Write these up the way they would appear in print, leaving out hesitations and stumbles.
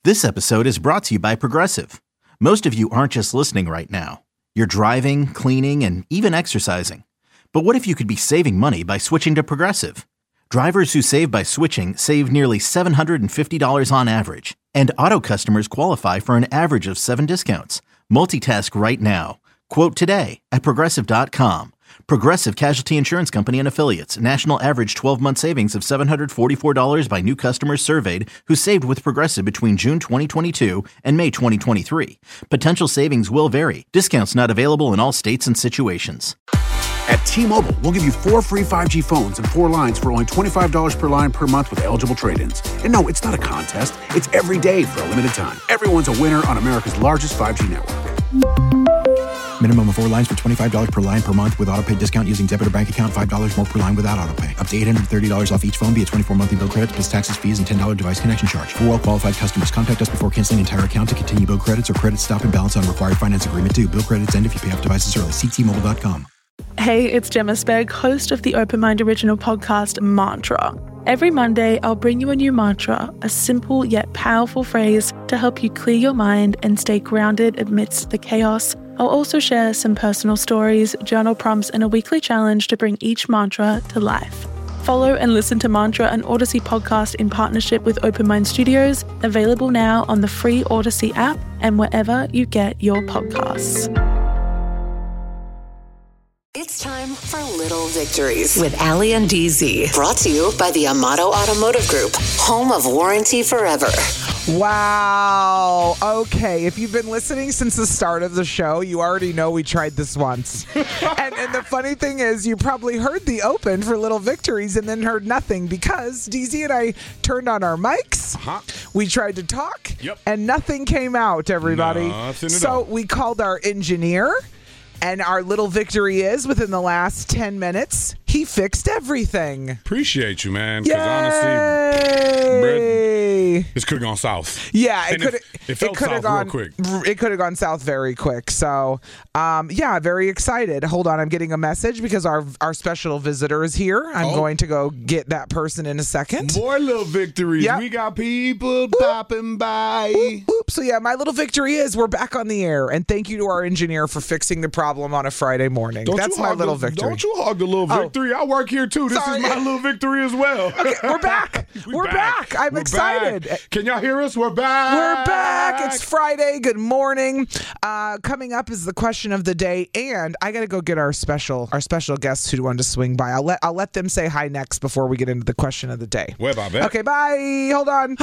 This episode is brought to you by Progressive. Most of you aren't just listening right now. You're driving, cleaning, and even exercising. But what if you could be saving money by switching to Progressive? Drivers who save by switching save nearly $750 on average. And auto customers qualify for an average of 7 discounts. Multitask right now. Quote today at Progressive.com. Progressive Casualty Insurance Company and Affiliates. National average 12-month savings of $744 by new customers surveyed who saved with Progressive between June 2022 and May 2023. Potential savings will vary. Discounts not available in all states and situations. At T-Mobile, we'll give you 4 free 5G phones and 4 lines for only $25 per line per month with eligible trade-ins. And no, it's not a contest. It's every day for a limited time. Everyone's a winner on America's largest 5G network. Minimum of 4 lines for $25 per line per month with autopay discount using debit or bank account. $5 more per line without autopay. Up to $830 off each phone via 24 monthly bill credits plus taxes, fees, and $10 device connection charge. For well-qualified customers, contact us before canceling entire account to continue bill credits or credit stop and balance on required finance agreement due. Bill credits end if you pay off devices early. See T-Mobile.com. Hey, it's Gemma Spegg, host of the Open Mind original podcast, Mantra. Every Monday, I'll bring you a new mantra, a simple yet powerful phrase to help you clear your mind and stay grounded amidst the chaos. I'll also share some personal stories, journal prompts, and a weekly challenge to bring each mantra to life. Follow and listen to Mantra, an Odyssey podcast in partnership with Open Mind Studios, available now on the free Odyssey app and wherever you get your podcasts. It's time for Little Victories with Allie and DZ. Brought to you by the Amato Automotive Group, home of warranty forever. Wow. Okay. If you've been listening since the start of the show, you already know we tried this once. and the funny thing is, you probably heard the open for Little Victories and then heard nothing because DZ and I turned on our mics. We tried to talk, and nothing came out, everybody. So we called our engineer. And our little victory is, within the last 10 minutes, he fixed everything. Appreciate you, man. Because honestly, bread, this could have gone south. Yeah, it could have gone real quick. It could have gone south very quick. So, yeah, very excited. Hold on, I'm getting a message because our special visitor is here. I'm going to go get that person in a second. More little victories. Yep. We got people popping by. So, yeah, my little victory is we're back on the air. And thank you to our engineer for fixing the problem on a Friday morning. That's my little victory. Don't you hog the little victory. I work here too. This is my little victory as well. Okay, we're back. We're back. I'm excited. Back. Can y'all hear us? We're back. We're back. It's Friday. Good morning. Coming up is the question of the day, and I got to go get our special guests who wanted to swing by. I'll let them say hi next before we get into the question of the day. Okay, bye. Hold on.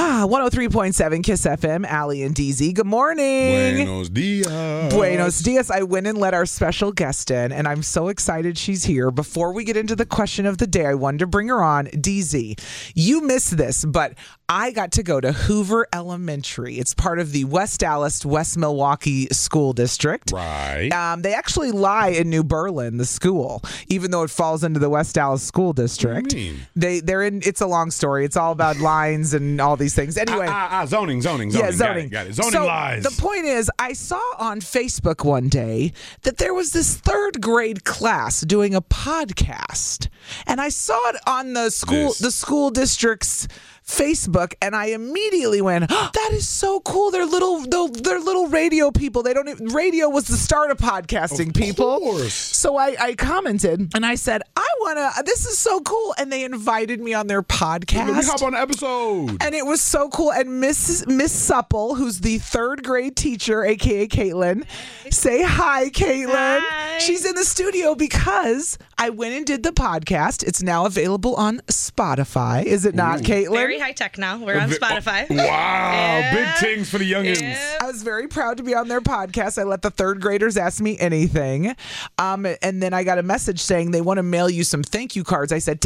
103.7 Kiss FM. Allie and DZ. Good morning. Buenos dias. Buenos dias. I went and let our special guest in, and I'm so excited she's here. Before we get into the question of the day, I wanted to bring her on. DZ, you missed this, but I got to go to Hoover Elementary. It's part of the West Dallas, West Milwaukee School District. Right. They actually lie in New Berlin, the school, even though it falls into the West Dallas School District. What do you mean? They're in. It's a long story. It's all about lines and all these things. Anyway, zoning. Yeah, zoning. Got it. Zoning lies. The point is, I saw on Facebook one day that there was this 3rd grade class doing a podcast, and I saw it on the school district's Facebook, and I immediately went, that is so cool. They're little radio people. Radio was the start of podcasting, people. Of course. So I commented and I said, this is so cool. And they invited me on their podcast. Let me hop on the episode. And it was so cool. And Miss Supple, who's the 3rd grade teacher, aka Caitlin, say hi, Caitlin. Hi. She's in the studio because I went and did the podcast. It's now available on Spotify. Is it not, Caitlin? Very high tech now. We're on Spotify. Wow. Yeah. Big things for the youngins. Yeah. I was very proud to be on their podcast. I let the 3rd graders ask me anything. And then I got a message saying they want to mail you some thank you cards. I said,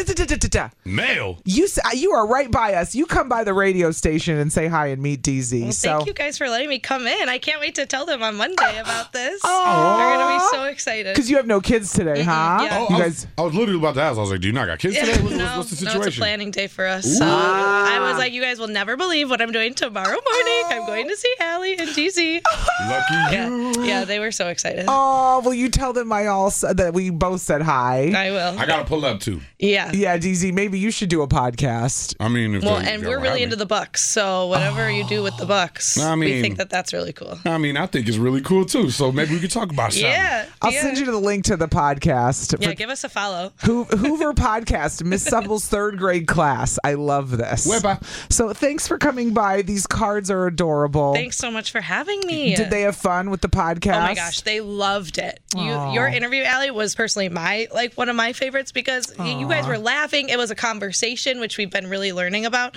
Mail? You are right by us. You come by the radio station and say hi and meet DZ. Well, thank you guys for letting me come in. I can't wait to tell them on Monday about this. Oh. They're going to be so excited. Because you have no kids today, huh? Yeah. I guys? I was literally about to ask. I was like, do you not got kids today? What's the situation? No, it's a planning day for us. So I was like, you guys will never believe what I'm doing tomorrow morning. I'm going to see Allie and DZ. Lucky you. Yeah, they were so excited. Oh, will you tell them that we both said hi? I will. I got to pull up too. Yeah. Yeah, DZ, maybe you should do a podcast. I mean, and we're really into the Bucks, so whatever you do with the Bucks, we think that's really cool. I mean, I think it's really cool too. So maybe we could talk about something. Yeah. I'll send you the link to the podcast. Yeah, give us a follow. Hoover Podcast, Miss Supple's third grade class. I love this. Wepa. So thanks for coming by. These cards are adorable. Thanks so much for having me. Did they have fun with the podcast? Oh my gosh, they loved it. Your interview, Allie, was personally one of my favorites because you guys were laughing. It was a conversation, which we've been really learning about.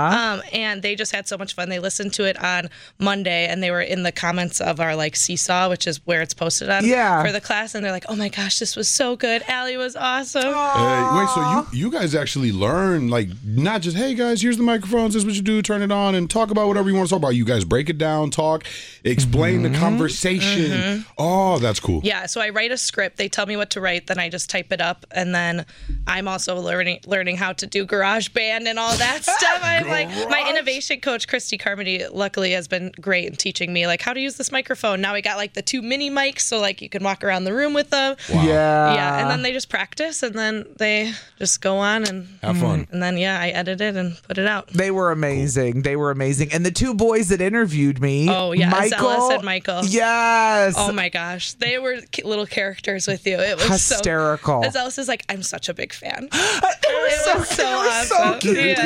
And they just had so much fun. They listened to it on Monday, and they were in the comments of our Seesaw, which is where it's posted on for the class, and they're like, "Oh my gosh, this was so good. Allie was awesome." Wait, so you guys actually learn, not just, hey guys, here's the microphones, this is what you do, turn it on, and talk about whatever you want to talk about. You guys break it down, talk, explain the conversation. Oh, that's cool. Yeah, so I write a script. They tell me what to write, then I just type it up, and then I'm also learning how to do GarageBand and all that stuff. I'm my innovation coach, Christy Carmody, luckily has been great in teaching me how to use this microphone. Now we got the 2 mini mics, so you can walk around the room with them. Wow. Yeah, and then they just practice, and then they just go on and have fun. And then I edit it and put it out. They were amazing. Cool. They were amazing. And the 2 boys that interviewed me. Oh yeah, Michael Ellis and Michael. Yes. Oh my gosh, they were little characters with you. It was hysterical. Ellis is I'm such a big fan. It was so awesome. So cute.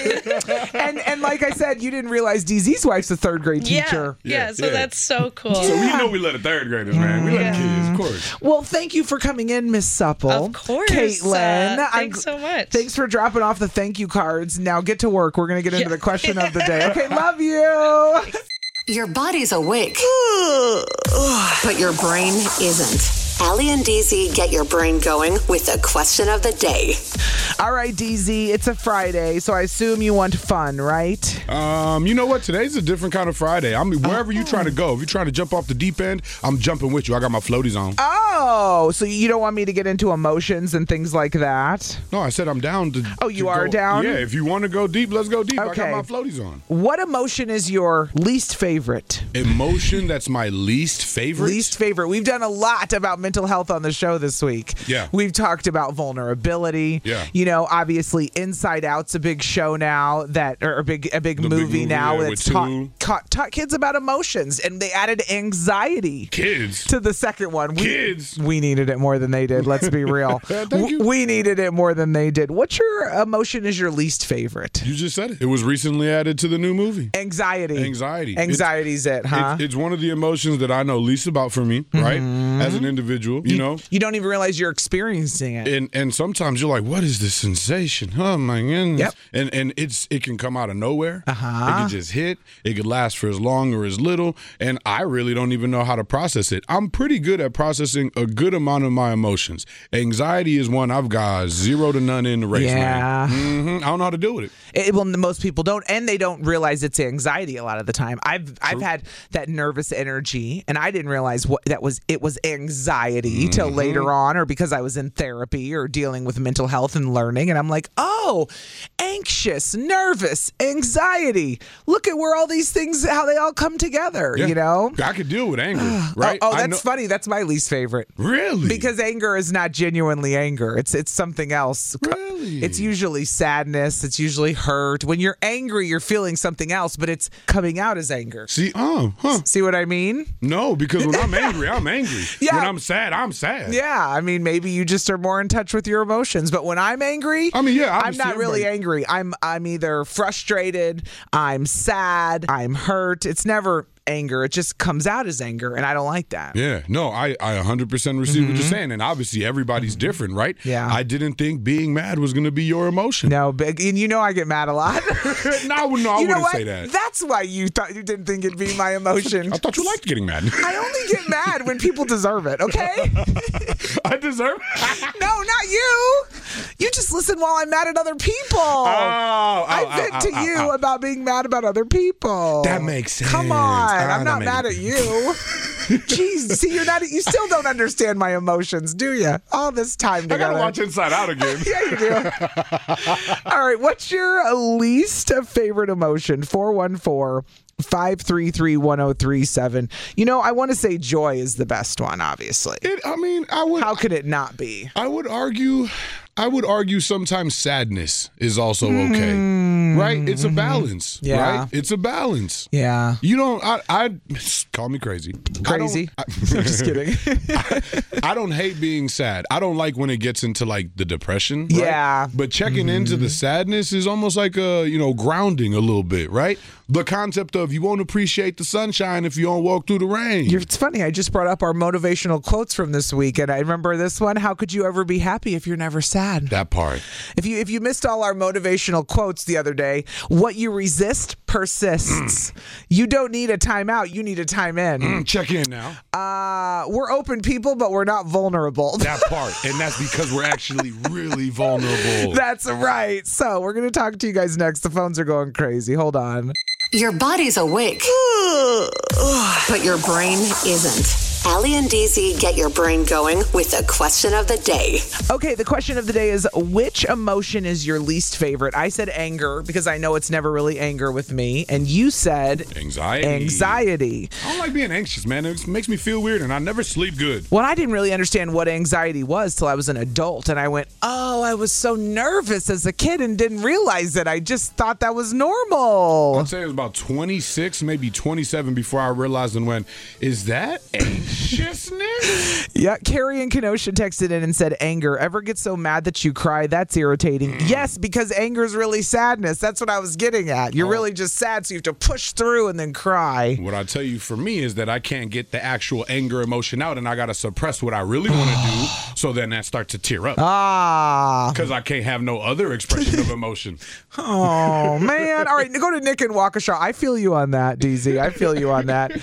Yeah. and like I said, you didn't realize DZ's wife's a third grade teacher. Yeah. So that's so cool. So we know we let a third graders, man. We let kids, of course. Well, thank you for coming in, Miss Supple. Of course. Caitlin. Thanks so much. Thanks for dropping off the thank you cards. Now get to work. We're going to get into the question of the day. Okay, love you. Your body's awake, but your brain isn't. Allie and DZ get your brain going with the question of the day. All right, DZ, it's a Friday, so I assume you want fun, right? You know what? Today's a different kind of Friday. I mean, wherever you're trying to go, if you're trying to jump off the deep end, I'm jumping with you. I got my floaties on. Oh, so you don't want me to get into emotions and things like that? No, I said I'm down to. Oh, you are down? Yeah, if you want to go deep, let's go deep. Okay. I got my floaties on. What emotion is your least favorite? Emotion that's my least favorite? Least favorite. We've done a lot about mental health on the show this week. Yeah. We've talked about vulnerability. Yeah. Obviously Inside Out's a big show now or a big movie now that's taught kids about emotions, and they added anxiety to the second one. We needed it more than they did. Let's be real. Thank you. We needed it more than they did. What's your emotion is your least favorite? You just said it. It was recently added to the new movie. Anxiety. Anxiety's it, huh? It's one of the emotions that I know least about for me, right? As an individual, you know. You don't even realize you're experiencing it. And sometimes you're like, what is this sensation? Oh my goodness. Yep. And it can come out of nowhere. It can just hit. It could last for as long or as little. And I really don't even know how to process it. I'm pretty good at processing a good amount of my emotions. Anxiety is one I've got 0 to none in the race, man. I don't know how to deal with it. Well, most people don't, and they don't realize it's anxiety a lot of the time. I've had that nervous energy, and I didn't realize it was anxiety till later on, or because I was in therapy or dealing with mental health and learning, and I'm like, oh, anxious, nervous, anxiety. Look at where all these things, how they all come together, you know? I could deal with anger, right? Oh, that's funny. That's my least favorite. Really? Because anger is not genuinely anger. It's something else. Really? It's usually sadness. It's usually hurt. When you're angry, you're feeling something else, but it's coming out as anger. See, See what I mean? No, because when I'm angry, I'm angry. Yeah. When I'm sad, I'm sad. Yeah, I mean, maybe you just are more in touch with your emotions. But when I'm angry, I'm not really angry. I'm either frustrated, I'm sad, I'm hurt. It's never anger. It just comes out as anger, and I don't like that. Yeah, no, I 100% receive what you're saying, and obviously everybody's different, right? Yeah. I didn't think being mad was going to be your emotion. No, and you know I get mad a lot. No, I wouldn't say that. That's why you didn't think it'd be my emotion. I thought you liked getting mad. I only get mad when people deserve it, okay? I deserve it? No, not you. You just listen while I'm mad at other people. I vent to you about being mad about other people. That makes sense. Come on. I'm not mad at you. Jeez, see, you still don't understand my emotions, do you? All this time together. I gotta watch Inside Out again. Yeah, you do. All right, what's your least favorite emotion? 414-533-1037. I want to say joy is the best one, obviously. How could it not be? I would argue sometimes sadness is also okay. Right? It's a balance. Yeah. Right? It's a balance. Yeah. You don't I call me crazy. Crazy? I'm just kidding. I don't hate being sad. I don't like when it gets into like the depression. Right? Yeah. But checking into the sadness is almost like grounding a little bit, right? The concept of you won't appreciate the sunshine if you don't walk through the rain. It's funny. I just brought up our motivational quotes from this week, and I remember this one. How could you ever be happy if you're never sad? That part. If you missed all our motivational quotes the other day, what you resist persists. You don't need a timeout. You need a time in. Check in now. We're open people, but we're not vulnerable. That part. And that's because we're actually really vulnerable. That's right. So we're going to talk to you guys next. The phones are going crazy. Hold on. Your body's awake, but your brain isn't. Allie and DZ get your brain going with the question of the day. Okay, the question of the day is, which emotion is your least favorite? I said anger because I know it's never really anger with me. And you said anxiety. I don't like being anxious, man. It makes me feel weird and I never sleep good. Well, I didn't really understand what anxiety was till I was an adult. And I went, I was so nervous as a kid and didn't realize it. I just thought that was normal. I'd say it was about 26, maybe 27 before I realized and went, is that anxiousness? Yeah, Carrie in Kenosha texted in and said, anger. Ever get so mad that you cry? That's irritating. Yes, because anger is really sadness. That's what I was getting at. You're really just sad, so you have to push through and then cry. What I tell you for me is that I can't get the actual anger emotion out, and I got to suppress what I really want to do, so then that starts to tear up. Because I can't have no other expression of emotion. Oh, man. All right, go to Nick in Waukesha. I feel you on that, DZ. I feel you on that.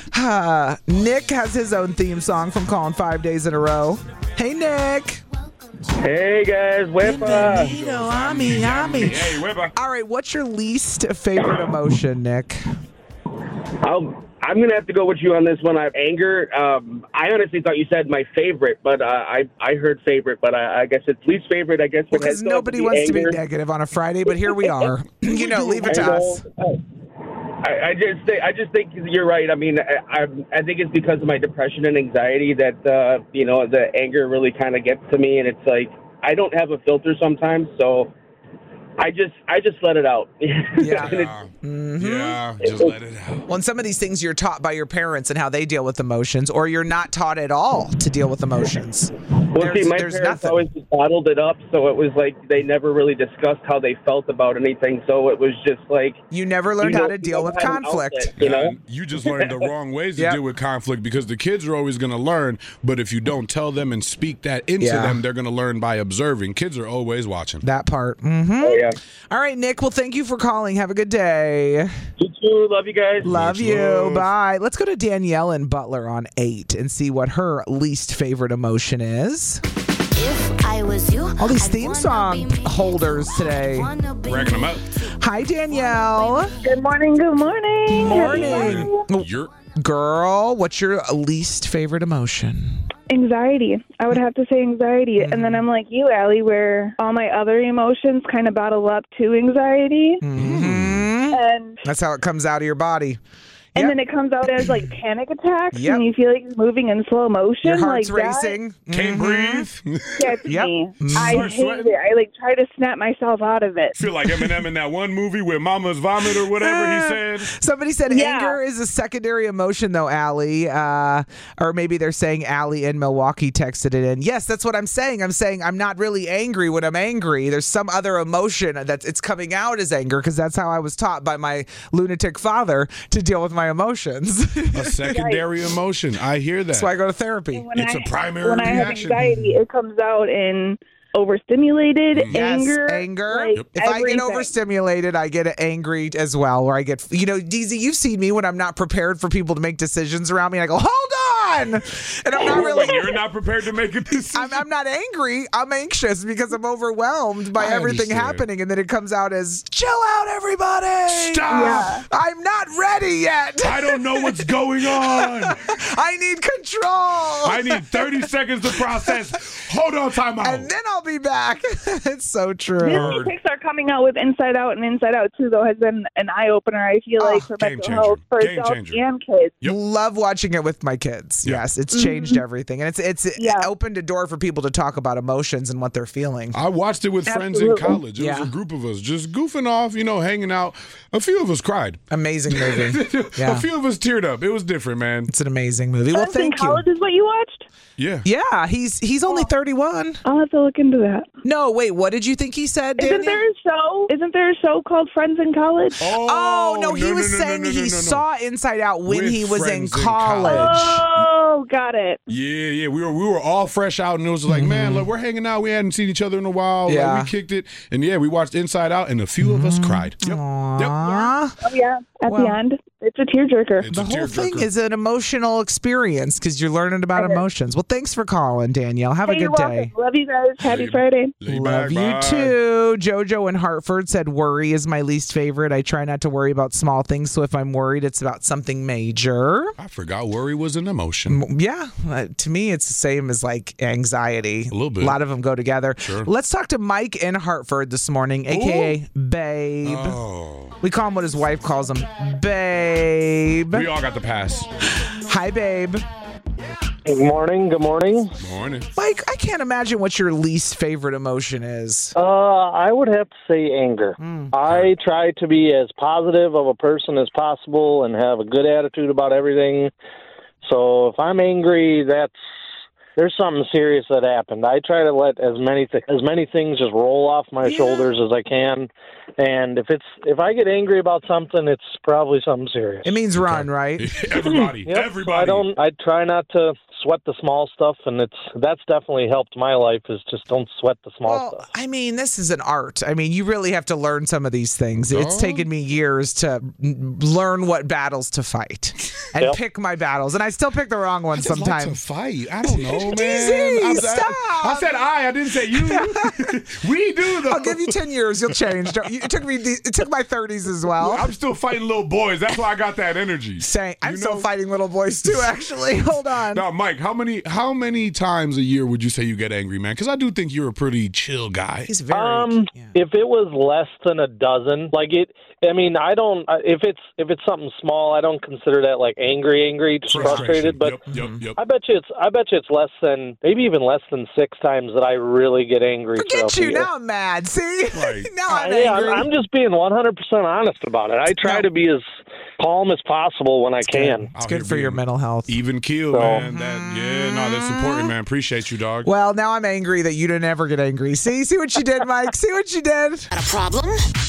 Nick has his own theme song from calling 5 days in a row. Hey, Nick. Hey, guys. Wepa. Hey, Wepa. All right, what's your least favorite emotion, Nick? I'm going to have to go with you on this one. I have anger. I honestly thought you said my favorite, but I heard favorite, but I guess it's least favorite. I guess because nobody wants to be negative on a Friday, but here we are. Leave it to us. I just think you're right. I mean, I think it's because of my depression and anxiety that the anger really kind of gets to me, and it's like I don't have a filter sometimes, so I just let it out. Yeah. Yeah, just let it out. Well, and some of these things you're taught by your parents and how they deal with emotions, or you're not taught at all to deal with emotions. Well, my parents always just bottled it up, so it was like they never really discussed how they felt about anything, so it was just like... You never learned how to deal with conflict. You just learned the wrong ways to deal with conflict, because the kids are always going to learn, but if you don't tell them and speak that into them, they're going to learn by observing. Kids are always watching. That part. Mm-hmm. Oh, yeah. All right, Nick, well, thank you for calling. Have a good day. You too. Love you guys. Love you. Bye. Let's go to Danielle in Butler on 8 and see what her least favorite emotion is. If I was you, all these theme song holders today. Racking them up. Hi, Danielle. Good morning. Good morning. Morning. Girl, what's your least favorite emotion? Anxiety. I would have to say anxiety. Mm-hmm. And then I'm like you, Allie, where all my other emotions kind of battle up to anxiety. Mm-hmm. And that's how it comes out of your body. And then it comes out as like panic attacks, and you feel like you're moving in slow motion. Your heart's like racing. Can't breathe. Gets me. I hate it. I like try to snap myself out of it. Feel like Eminem in that one movie where Mama's vomit or whatever he said. Somebody said anger is a secondary emotion, though, Allie. Or maybe they're saying Allie in Milwaukee texted it in. Yes, that's what I'm saying. I'm saying I'm not really angry when I'm angry. There's some other emotion that it's coming out as anger, because that's how I was taught by my lunatic father to deal with my emotions. A secondary emotion. I hear that. That's why I go to therapy. It's a primary reaction. When I have anxiety, it comes out in overstimulated, anger. Like if I get overstimulated, I get angry as well. Or I get, DZ, you've seen me when I'm not prepared for people to make decisions around me. And I go, hold on? And I'm not really. You're not prepared to make a decision. I'm not angry. I'm anxious because I'm overwhelmed by everything happening, and then it comes out as chill out, everybody. Stop. Yeah. I'm not ready yet. I don't know what's going on. I need control. I need 30 seconds to process. Hold on, time out. And then I'll be back. It's so true. Disney Pixar coming out with Inside Out and Inside Out 2, though, has been an eye-opener, I feel like, for mental health for adults and kids. Love watching it with my kids. Yep. Yes, it's changed everything. And it's opened a door for people to talk about emotions and what they're feeling. I watched it with friends in college. It was a group of us just goofing off, hanging out. A few of us cried. Amazing movie. A few of us teared up. It was different, man. It's an amazing movie. Well, thank you. College is what you watched? Yeah. Yeah, he's only 31. I'll have to look into that. No, wait, what did you think he said, Daniel? Isn't there a show called Friends in College? Oh, no, he was saying he saw Inside Out when he was in college. Oh, got it. Yeah. We were all fresh out, and it was like, man, look, we're hanging out. We hadn't seen each other in a while. Yeah. Like, we kicked it. And we watched Inside Out, and a few of us cried. Yep. Oh, yeah. At the end. It's a tearjerker. The whole thing is an emotional experience because you're learning about emotions. Well, thanks for calling, Danielle. Have a good day. Love you guys. Happy Friday. Love you too. JoJo in Hartford said, worry is my least favorite. I try not to worry about small things. So if I'm worried, it's about something major. I forgot worry was an emotion. Yeah. To me, it's the same as like anxiety. A little bit. A lot of them go together. Sure. Let's talk to Mike in Hartford this morning, a.k.a. Babe. Oh. We call him what his wife calls him, Babe. We all got the pass. Hi, Babe. Good morning. Good morning. Mike, I can't imagine what your least favorite emotion is. I would have to say anger. I try to be as positive of a person as possible and have a good attitude about everything. So if I'm angry, there's something serious that happened. I try to let as many things just roll off my shoulders as I can. And if I get angry about something, it's probably something serious. It means run, right? Everybody. I try not to sweat the small stuff, and that's definitely helped my life, is just don't sweat the small stuff. I mean, this is an art. I mean, you really have to learn some of these things. It's taken me years to learn what battles to fight and pick my battles. And I still pick the wrong ones sometimes. Like to fight. I don't know, man. DZ, stop. I said I didn't say you. We do, though. I'll give you 10 years. You'll change. It took my 30s as well. I'm still fighting little boys. That's why I got that energy. I'm still fighting little boys, too, actually. Hold on. Now, Mike, how many times a year would you say you get angry, man? Because I do think you're a pretty chill guy. He's very. If it was less than a dozen, I don't. If it's something small, I don't consider that like angry, just frustrated. But yep. I bet you it's less than, maybe even less than 6 times that I really get angry. Forget you. Now I'm mad. See, right. Now I'm angry. I'm just being 100% honest about it. I try to be as calm as possible when I can. It's good for your mental health. Even keel, man. That's important, man. Appreciate you, dog. Well, now I'm angry that you didn't ever get angry. See what you did, Mike. See what you did. Got a problem?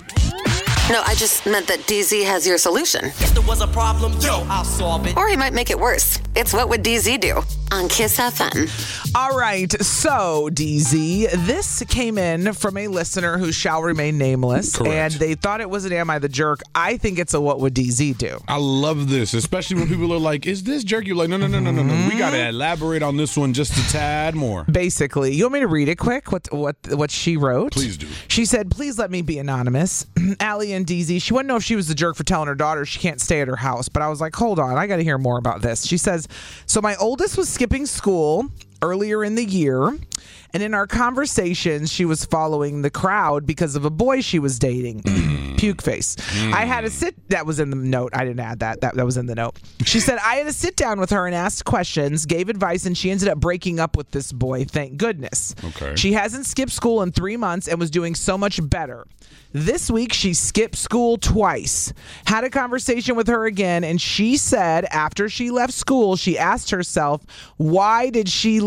No, I just meant that DZ has your solution. If there was a problem, I'll solve it. Or he might make it worse. It's What Would DZ Do? On Kiss FM. All right, so DZ, this came in from a listener who shall remain nameless. Correct. And they thought it was an Am I the Jerk? I think it's a What Would DZ Do? I love this, especially when people are like, is this jerk? You're like, no. We got to elaborate on this one just a tad more. Basically, you want me to read it quick, what she wrote? Please do. She said, please let me be anonymous. Allie and DZ, she wanted to know if she was the jerk for telling her daughter she can't stay at her house. But I was like, hold on, I got to hear more about this. She says, so my oldest was skipping school earlier in the year, and in our conversations, she was following the crowd because of a boy she was dating. Puke face. I had to that was in the note. I didn't add that. That was in the note. She said, I had to sit down with her and ask questions, gave advice, and she ended up breaking up with this boy. Thank goodness. Okay. She hasn't skipped school in 3 months and was doing so much better. This week, she skipped school twice. Had a conversation with her again, and she said after she left school, she asked herself, why did she leave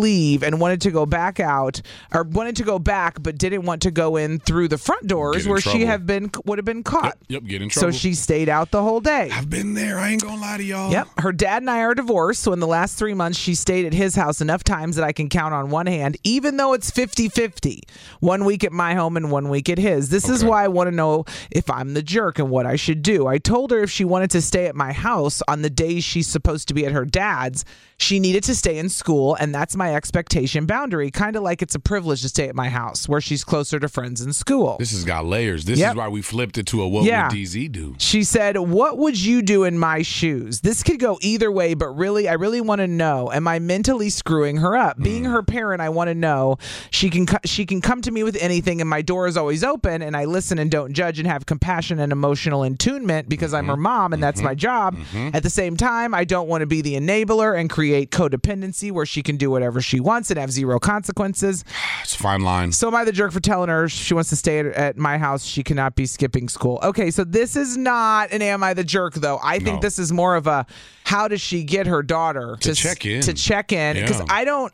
leave and wanted to go back out, or wanted to go back but didn't want to go in through the front doors where she would have been caught. Yep, get in trouble. So she stayed out the whole day. I've been there. I ain't gonna lie to y'all. Yep. Her dad and I are divorced, so in the last 3 months, she stayed at his house enough times that I can count on one hand, even though it's 50-50. 1 week at my home and 1 week at his. This is why I want to know if I'm the jerk and what I should do. I told her if she wanted to stay at my house on the days she's supposed to be at her dad's, she needed to stay in school, and that's my expectation boundary. Kind of like it's a privilege to stay at my house, where she's closer to friends in school. This has got layers. This is why we flipped it to a what would DZ do? She said, what would you do in my shoes? This could go either way, but really, I really want to know, am I mentally screwing her up? Being her parent, I want to know she can come to me with anything, and my door is always open, and I listen and don't judge and have compassion and emotional attunement because I'm her mom, and that's my job. At the same time, I don't want to be the enabler and create codependency where she can do whatever she wants and have zero consequences. It's a fine line. So am I the jerk for telling her she wants to stay at my house? She cannot be skipping school. Okay, so this is not an am I the jerk, though. I think this is more of a how does she get her daughter to check in? To check in, because I don't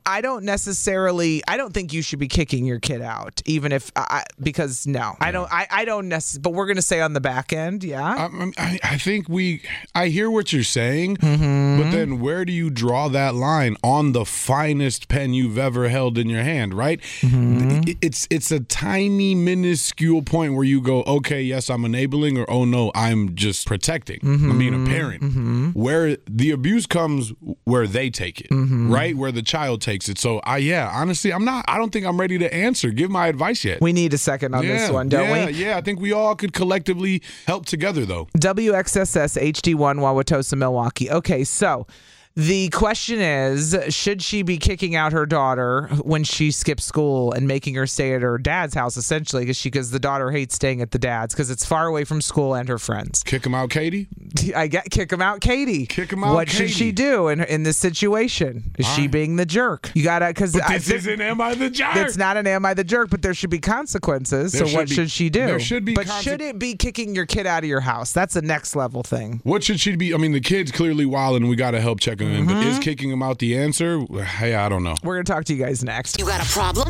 think you should be kicking your kid out, even if I don't necessarily. But we're gonna say on the back end, I think I hear what you're saying, but then where do you draw that line on the finest pen you've ever held in your hand, right? It's a tiny, minuscule point where you go, okay, yes, I'm enabling, or oh no, I'm just protecting. I'm being a parent. Where the abuse comes where they take it, right? Where the child takes it. So honestly, I don't think I'm ready to answer, give my advice yet. We need a second on this one, don't we? Yeah, I think we all could collectively help together, though. WXSS HD1 Wauwatosa, Milwaukee. Okay, so the question is, should she be kicking out her daughter when she skips school and making her stay at her dad's house, essentially, because the daughter hates staying at the dad's because it's far away from school and her friends? Kick him out, Katie? Kick him out, Katie. Kick him out, What Katie. should she do in this situation? Is she being the jerk? You gotta, because this isn't am I the jerk? It's not an am I the jerk, but there should be consequences. So what should she do? There should be. But should it be kicking your kid out of your house? That's a next level thing. What should she be? I mean, the kid's clearly wild, and we gotta help check him in. But is kicking him out the answer? Hey, I don't know. We're gonna talk to you guys next. You got a problem?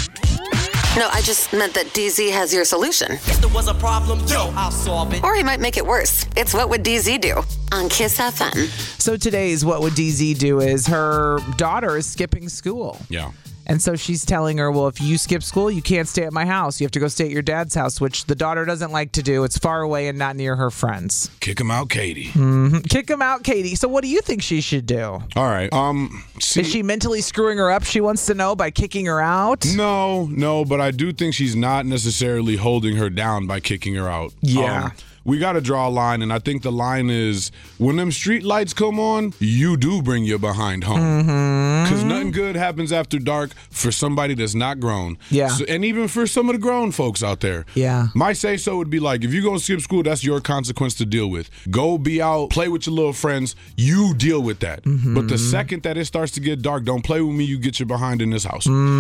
No, I just meant that DZ has your solution. If there was a problem, I'll solve it. Or he might make it worse. It's What Would DZ Do on Kiss FM. So today's What Would DZ Do is her daughter is skipping school. Yeah. And so she's telling her, well, if you skip school, you can't stay at my house. You have to go stay at your dad's house, which the daughter doesn't like to do. It's far away and not near her friends. Kick him out, Katie. Kick him out, Katie. So what do you think she should do? All right. Is she mentally screwing her up, she wants to know, by kicking her out? No, but I do think she's not necessarily holding her down by kicking her out. Yeah. We got to draw a line, and I think the line is when them street lights come on, you do bring your behind home. Because nothing good happens after dark for somebody that's not grown. Yeah. So, and even for some of the grown folks out there. Yeah. My say-so would be like, if you're going to skip school, that's your consequence to deal with. Go be out, play with your little friends. You deal with that. But the second that it starts to get dark, don't play with me. You get your behind in this house.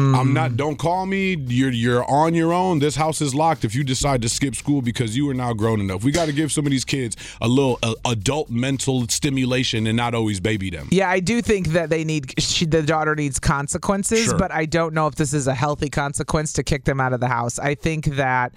Don't call me. You're on your own. This house is locked if you decide to skip school because you are now grown enough. We got to give some of these kids a little adult mental stimulation and not always baby them. Yeah, I do think that the daughter needs consequences, but I don't know if this is a healthy consequence to kick them out of the house. I think that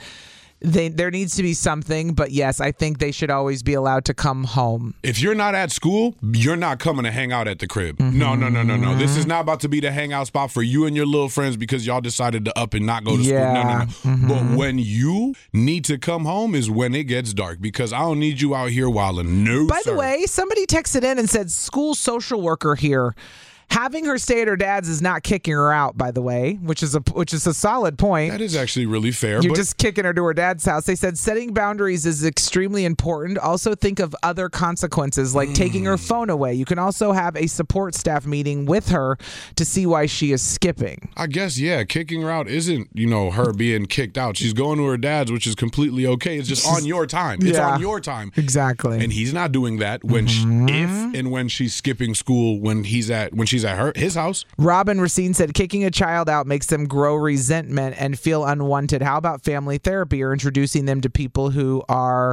there needs to be something, but yes, I think they should always be allowed to come home. If you're not at school, you're not coming to hang out at the crib. No. This is not about to be the hangout spot for you and your little friends because y'all decided to up and not go to school. No. But when you need to come home is when it gets dark because I don't need you out here wilding. No, By the way, somebody texted in and said, school social worker here. Having her stay at her dad's is not kicking her out, by the way, which is a solid point. That is actually really fair. You're just kicking her to her dad's house. They said setting boundaries is extremely important. Also think of other consequences like taking her phone away. You can also have a support staff meeting with her to see why she is skipping. I guess, yeah, kicking her out isn't, her being kicked out. She's going to her dad's, which is completely okay. It's just on your time. It's on your time. Exactly. And he's not doing that when when she's skipping school, when she's she's at his house. Robin Racine said kicking a child out makes them grow resentment and feel unwanted. How about family therapy or introducing them to people who are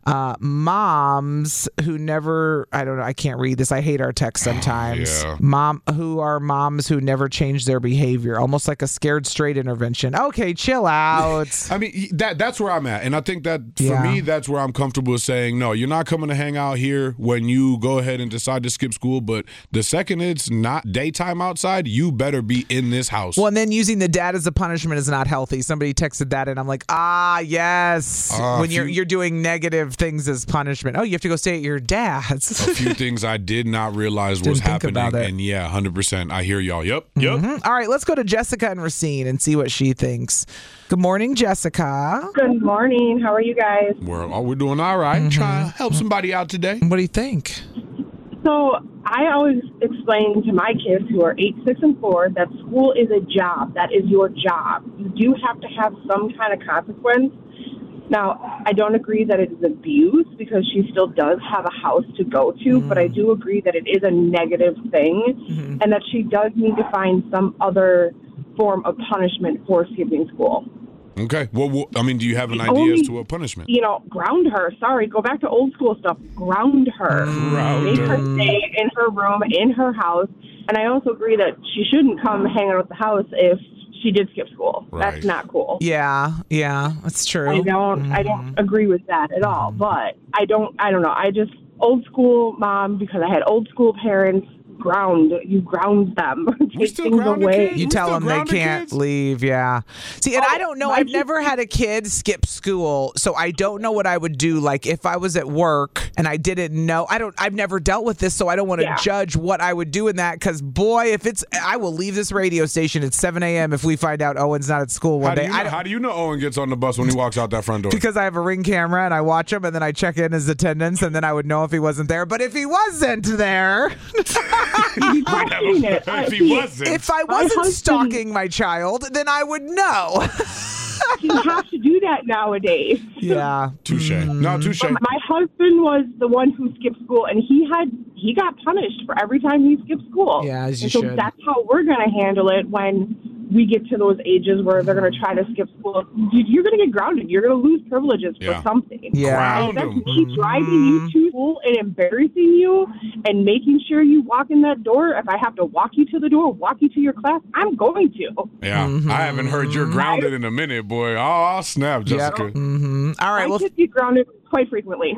moms who never, I don't know, I can't read this. I hate our text sometimes. Who are moms who never change their behavior, almost like a scared straight intervention. Okay, chill out. I mean, that's where I'm at. And I think that for me, that's where I'm comfortable saying, no, you're not coming to hang out here when you go ahead and decide to skip school. But the second it's not daytime outside, you better be in this house. Well, and then using the dad as a punishment is not healthy. Somebody texted that and I'm like, yes. When you're doing negative things as punishment. Oh, you have to go stay at your dad's. A few things I did not realize was happening. And 100%. I hear y'all. Yep. Mm-hmm. All right, let's go to Jessica and Racine and see what she thinks. Good morning, Jessica. Good morning. How are you guys? We're doing all right. Trying to help somebody out today. What do you think? So I always explain to my kids who are 8, 6, and 4 that school is a job. That is your job. You do have to have some kind of consequence. Now, I don't agree that it is abuse because she still does have a house to go to, but I do agree that it is a negative thing and that she does need to find some other form of punishment for skipping school. Okay. Well, I mean, do you have an idea as to a punishment? Ground her. Sorry, go back to old school stuff. Ground her. Make her stay in her room, in her house. And I also agree that she shouldn't come hang out at the house if she did skip school. Right. That's not cool. Yeah, that's true. I don't agree with that at all. But I don't know. I just old school mom because I had old school parents. You ground them. Take things away. You tell them they can't leave. Yeah. See, and I don't know. I've never had a kid skip school, so I don't know what I would do. Like if I was at work and I didn't know, I've never dealt with this, so I don't want to judge what I would do in that. Because boy, I will leave this radio station at 7 a.m. if we find out Owen's not at school one day. How do you know Owen gets on the bus when he walks out that front door? Because I have a Ring camera and I watch him, and then I check in his attendance, and then I would know if he wasn't there. But if he wasn't there. If I wasn't stalking my child, then I would know. You have to do that nowadays. Yeah. Touche. No, touche. My husband was the one who skipped school, and he got punished for every time he skipped school. Yeah, as you should. So that's how we're going to handle it when we get to those ages where they're going to try to skip school. You're going to get grounded. You're going to lose privileges for something. Yeah. If that's me driving you to school and embarrassing you and making sure you walk in that door, if I have to walk you to the door, walk you to your class, I'm going to. Yeah. I haven't heard you're grounded in a minute, boy. Oh, snap, Jessica. Yep. All right. I get you grounded quite frequently.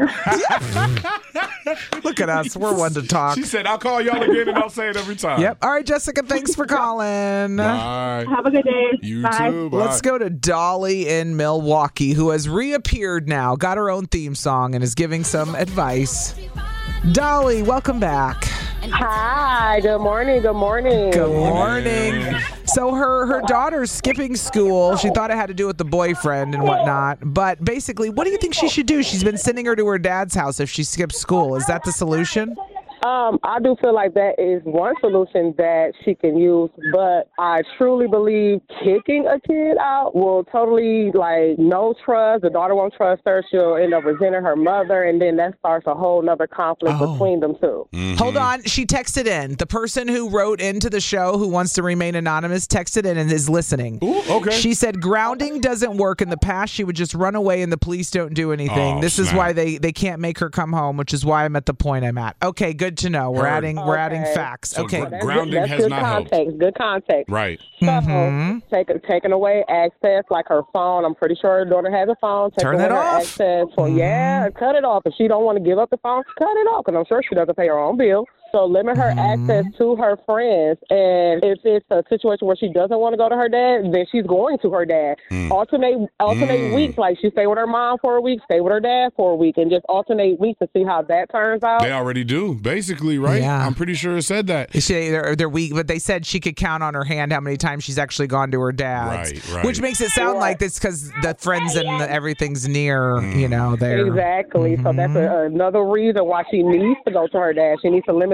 Look at us. We're one to talk. She said, I'll call y'all again and I'll say it every time. Yep. All right, Jessica, thanks for calling. Bye. Have a good day. You Bye. too. Bye. Let's go to Dolly in Milwaukee, who has reappeared now, got her own theme song, and is giving some advice. Dolly, welcome back. Hi, good morning. Good morning. So her daughter's skipping school. She thought it had to do with the boyfriend and whatnot. But basically, what do you think she should do? She's been sending her to her dad's house if she skips school. Is that the solution? I do feel like that is one solution that she can use, but I truly believe kicking a kid out will totally, no trust. The daughter won't trust her. She'll end up resenting her mother, and then that starts a whole nother conflict between them two. Mm-hmm. Hold on. She texted in. The person who wrote into the show who wants to remain anonymous texted in and is listening. Ooh, okay. She said grounding doesn't work. In the past, she would just run away and the police don't do anything. This is why they can't make her come home, which is why I'm at the point I'm at. Okay, good to know. We're adding facts. So okay. Grounding that's has good not context. helped. Good context. Right. So taking away access, like her phone. I'm pretty sure her daughter has a phone. Turn it off. Access for cut it off. If she don't want to give up the phone, cut it off. Because I'm sure she doesn't pay her own bill. So limit her access to her friends. And if it's a situation where she doesn't want to go to her dad, then she's going to her dad. Alternate weeks. Like she stay with her mom for a week, stay with her dad for a week, and just alternate weeks to see how that turns out. They already do, basically, right? Yeah. I'm pretty sure it said that. They're weak, but they said she could count on her hand how many times she's actually gone to her dad's. Right. Which makes it sound like it's because the friends and everything's near, there. Exactly. So that's another reason why she needs to go to her dad. She needs to limit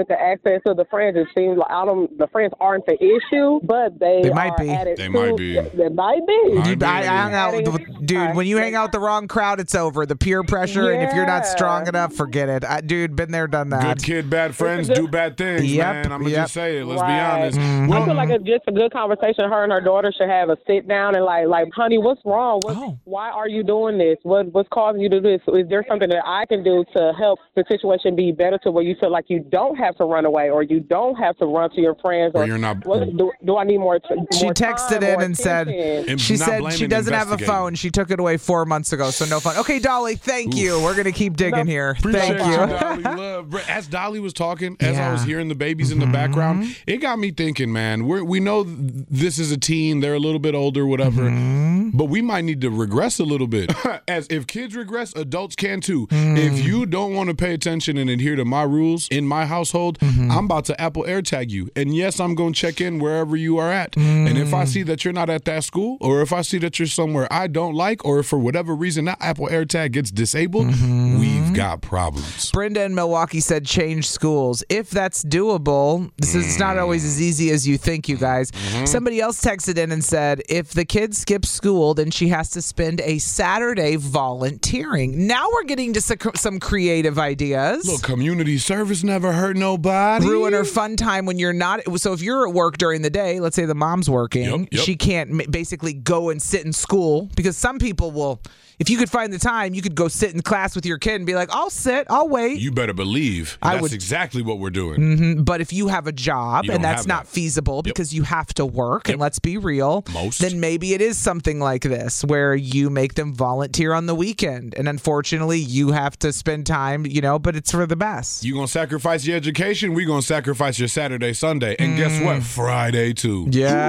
the access to the friends, it seems like the friends aren't the issue, but they might be. They might be. They might be. Dude, I hang out with, when you hang out with the wrong crowd, it's over. The peer pressure, and if you're not strong enough, forget it. Dude, been there, done that. Good kid, bad friends do bad things, man. I'm going to just say it. Let's be honest. I feel like it's just a good conversation. Her and her daughter should have a sit down and like, honey, what's wrong? Why are you doing this? What's causing you to do this? Is there something that I can do to help the situation be better to where you feel like you don't have to run away or you don't have to run to your friends? Or you're not. Do I need more? She texted in and said she doesn't have a phone. She took it away 4 months ago, so no phone. Okay, Dolly, thank you. We're gonna keep digging here. Thank you. Dolly, love. As Dolly was talking, as I was hearing the babies in the background, it got me thinking, man. We know this is a teen; they're a little bit older, whatever. But we might need to regress a little bit. As if kids regress, adults can too. If you don't want to pay attention and adhere to my rules in my household, I'm about to Apple AirTag you. And yes, I'm going to check in wherever you are at. And if I see that you're not at that school, or if I see that you're somewhere I don't like, or if for whatever reason that Apple AirTag gets disabled, we've got problems. Brenda in Milwaukee said change schools. If that's doable, it's not always as easy as you think, you guys. Somebody else texted in and said, if the kid skips school, then she has to spend a Saturday volunteering. Now we're getting to some creative ideas. Look, community service never hurt nobody. Ruin her fun time when you're not. So if you're at work during the day, let's say the mom's working, she can't basically go and sit in school, because some people will. If you could find the time, you could go sit in class with your kid and be like, I'll sit, I'll wait. You better believe that's exactly what we're doing. But if you have a job and that's not feasible because you have to work, and let's be real, then maybe it is something like this where you make them volunteer on the weekend. And unfortunately, you have to spend time, but it's for the best. You're going to sacrifice your education, we're going to sacrifice your Saturday, Sunday. And guess what? Friday, too.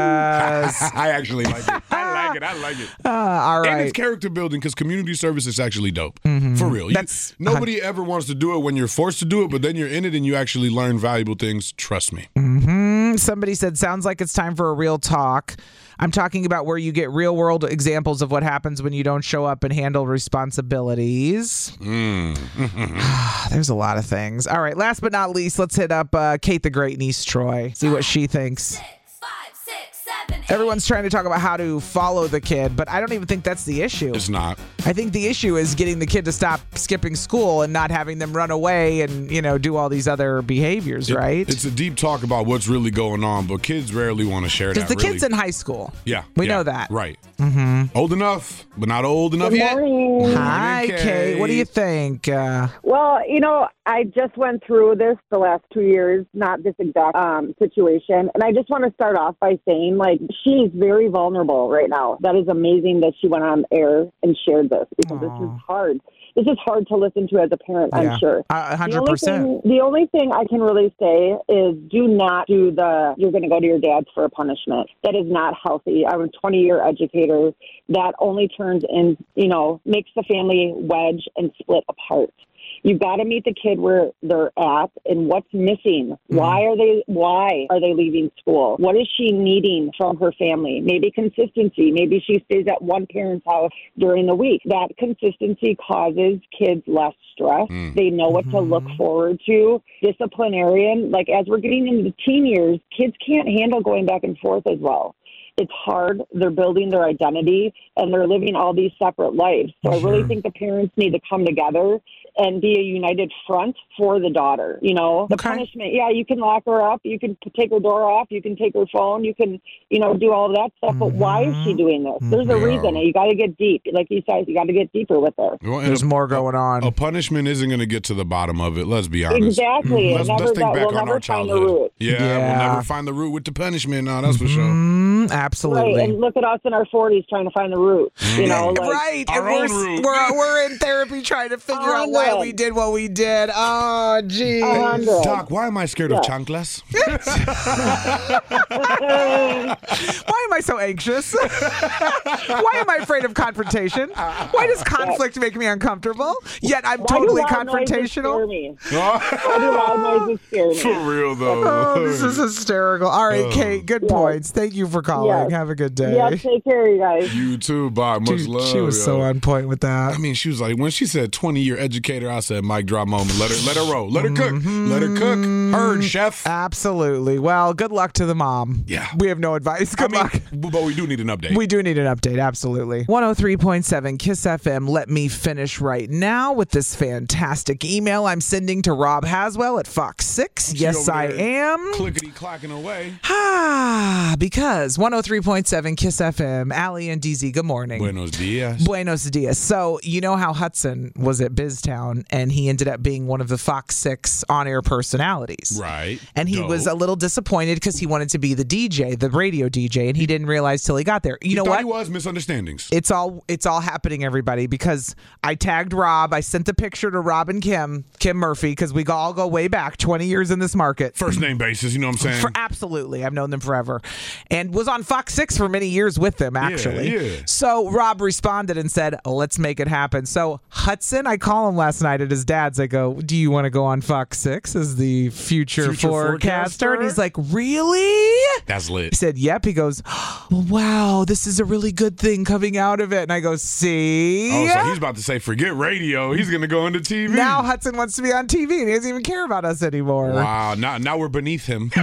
Yes. I actually like it. I like it. All right. And it's character building, because community service is actually dope. For real. Nobody ever wants to do it when you're forced to do it, but then you're in it and you actually learn valuable things. Trust me. Somebody said, sounds like it's time for a real talk. I'm talking about where you get real world examples of what happens when you don't show up and handle responsibilities. There's a lot of things. All right. Last but not least, let's hit up Kate the Great in East Troy. See what she thinks. Everyone's trying to talk about how to follow the kid, but I don't even think that's the issue. It's not. I think the issue is getting the kid to stop skipping school and not having them run away and, do all these other behaviors, right? It's a deep talk about what's really going on, but kids rarely want to share that. Because the kid's in high school. Yeah. We know that. Right. Old enough, but not old enough yet. Hi, Kate. What do you think? Well, I just went through this the last 2 years, not this exact situation. And I just want to start off by saying, she's very vulnerable right now. That is amazing that she went on air and shared this, because this is hard. This is hard to listen to as a parent, I'm sure. 100%. The only thing I can really say is do not do you're going to go to your dad's for a punishment. That is not healthy. I'm a 20-year educator. That only turns in, makes the family wedge and split apart. You've got to meet the kid where they're at and what's missing. Why are they leaving school? What is she needing from her family? Maybe consistency. Maybe she stays at one parent's house during the week. That consistency causes kids less stress. They know what to look forward to. Disciplinarian, as we're getting into the teen years, kids can't handle going back and forth as well. It's hard. They're building their identity, and they're living all these separate lives. So I really think the parents need to come together and be a united front for the daughter. The punishment, you can lock her up. You can take her door off. You can take her phone. You can, do all of that stuff. But why is she doing this? There's a reason. You got to get deep. Like you said, you got to get deeper with her. Well, there's more going on. A punishment isn't going to get to the bottom of it. Let's be honest. Exactly. Let's think back on our childhood. We'll never find the root with the punishment. No, that's for sure. Absolutely. Right. And look at us in our 40s trying to find the root. Right. Our own root. We're in therapy trying to figure out why we did what we did. Oh, geez. Doc, why am I scared of chanclas? Why am I so anxious? Why am I afraid of confrontation? Why does conflict make me uncomfortable? Yet I'm totally confrontational. Why do loud noises scare me? For real, though. Oh, this is hysterical. All right, Kate, good points. Thank you for calling. calling. Yes. Have a good day. Yeah, take care, you guys. You too, Bob. Much Dude, love. she was so on point with that. I mean, she was like, when she said 20-year educator, I said, mic drop moment. Let her roll. Let her cook. Let her cook. Heard, chef. Absolutely. Well, good luck to the mom. Yeah. We have no advice. Good luck. But we do need an update. We do need an update. Absolutely. 103.7 Kiss FM. Let me finish right now with this fantastic email I'm sending to Rob Haswell at Fox 6. Yes, I am. Clickety-clacking away. Because 103.7 Kiss FM, Allie and DZ, good morning. Buenos dias. Buenos dias. So, you know how Hudson was at BizTown and he ended up being one of the Fox 6 on-air personalities. Right. And he was a little disappointed because he wanted to be the DJ, the radio DJ, and he didn't realize till he got there. You know what? He was misunderstandings. It's all happening, everybody, because I tagged Rob. I sent the picture to Rob and Kim Murphy, because we all go way back, 20 years in this market. First name basis, you know what I'm saying? Absolutely. I've known them forever. And was on Fox 6 for many years with them, actually. Yeah. So Rob responded and said, let's make it happen. So Hudson, I call him last night at his dad's. I go, do you want to go on Fox 6 as the future forecaster? And he's like, really? That's lit. He said, yep. He goes, wow, this is a really good thing coming out of it. And I go, see? Oh, so he's about to say, forget radio. He's going to go into TV. Now Hudson wants to be on TV and he doesn't even care about us anymore. Wow. Now we're beneath him.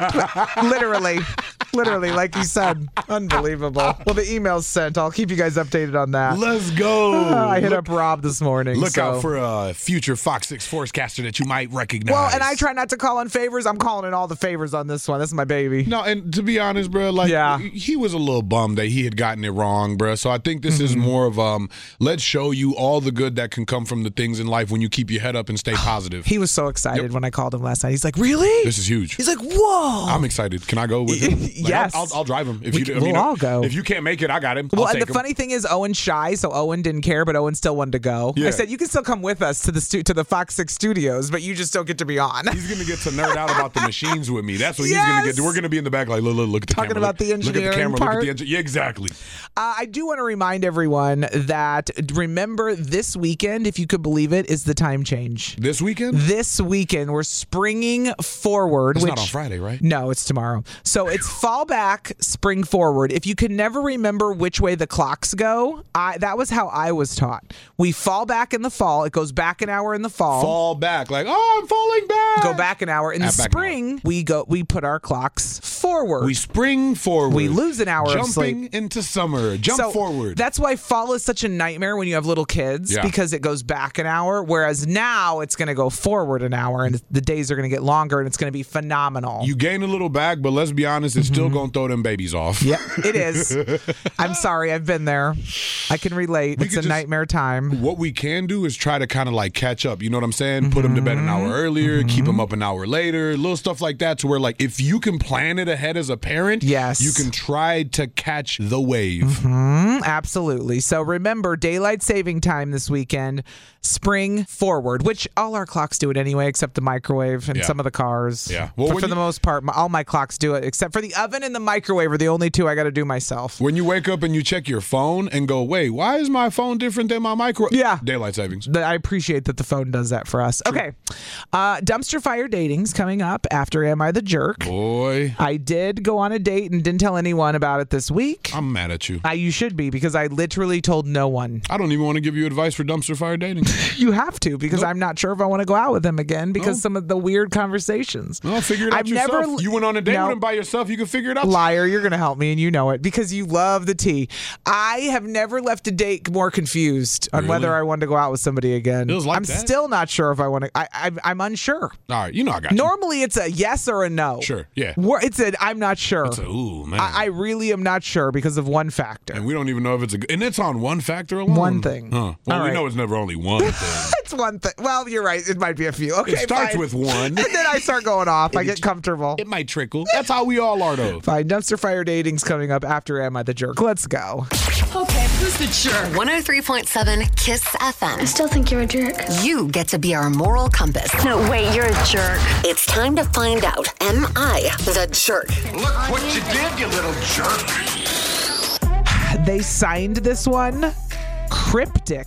Literally, like you said. Unbelievable. Well, the email's sent. I'll keep you guys updated on that. Let's go. I hit up Rob this morning. Look out for a future Fox 6 forecaster that you might recognize. Well, and I try not to call in favors. I'm calling in all the favors on this one. This is my baby. No, and to be honest, bro, he was a little bummed that he had gotten it wrong, bro. So I think this is more of let's show you all the good that can come from the things in life when you keep your head up and stay positive. He was so excited when I called him last night. He's like, really? This is huge. He's like, whoa. I'm excited. Can I go with him? Yes. I'll drive him. We'll all go. If you can't make it, I got him. Well, and the funny thing is, Owen's shy, so Owen didn't care, but Owen still wanted to go. Yeah. I said, you can still come with us to the Fox 6 studios, but you just don't get to be on. He's going to get to nerd out about the machines with me. That's what he's going to get. We're going to be in the back like, look at the Talking camera. about the engineering Look at the camera. part. Look at the engine. Yeah, exactly. I do want to remind everyone that, remember, this weekend, if you could believe it, is the time change. This weekend? This weekend. We're springing forward. It's not on Friday, right? No, it's tomorrow. So it's fall back, spring forward. If you can never remember which way the clocks go, that was how I was taught. We fall back in the fall. It goes back an hour in the fall. Fall back. Like, oh, I'm falling back. Go back an hour. In the spring, we put our clocks forward. We spring forward. We lose an hour of sleep. Jumping into summer. Jump forward. That's why fall is such a nightmare when you have little kids, because it goes back an hour, whereas now it's going to go forward an hour and the days are going to get longer and it's going to be phenomenal. You gain a little back, but let's be honest, it's still going to throw them babies off. Yeah, it is. I'm sorry. I've been there. I can relate. It's a nightmare time. What we can do is try to kind of like catch up. You know what I'm saying? Put them to bed an hour earlier, keep them up an hour later, little stuff like that, to where like if you can plan it ahead as a parent, you can try to catch the wave. Absolutely. So remember, daylight saving time this weekend, spring forward, which all our clocks do it anyway, except the microwave and some of the cars. Yeah. Well, for the most part, all my clocks do it, except for the oven and the microwave are the only two I got to do myself. When you wake up and you check your phone and go, wait, why is my phone different than my microwave? Yeah. Daylight savings. I appreciate that the phone does that for us. True. Okay. Dumpster fire dating's coming up after Am I the Jerk? Boy. I did go on a date and didn't tell anyone about it this week. I'm mad at you. You should be, because I literally told no one. I don't even want to give you advice for dumpster fire dating. You have to, because I'm not sure if I want to go out with him again because some of the weird conversations. Well, figure it out yourself. You went on a date with him by yourself. You can figure it out. Liar, you're going to help me, and you know it, because you love the tea. I have never left a date more confused on whether I wanted to go out with somebody again. I'm still not sure if I want to. I'm unsure. All right, I got you. Normally, it's a yes or a no. Sure, yeah. It's a I'm not sure. It's a ooh, man. I really am not sure because of one factor. And we don't even know if it's a good. And it's on one factor alone. One thing. Huh. Well, we know it's never only one thing. It's one thing. Well, you're right. It might be a few. Okay, it starts fine. with one. And then I start going off. I get comfortable. It might trickle. That's how we all are, though. Fine. Dumpster fire dating's coming up after Am I the Jerk? Let's go. Okay, who's the jerk? 103.7 Kiss FM. I still think you're a jerk. You get to be our moral compass. No, wait, you're a jerk. It's time to find out, am I the jerk? Look what you did, you little jerk. They signed this one. Cryptic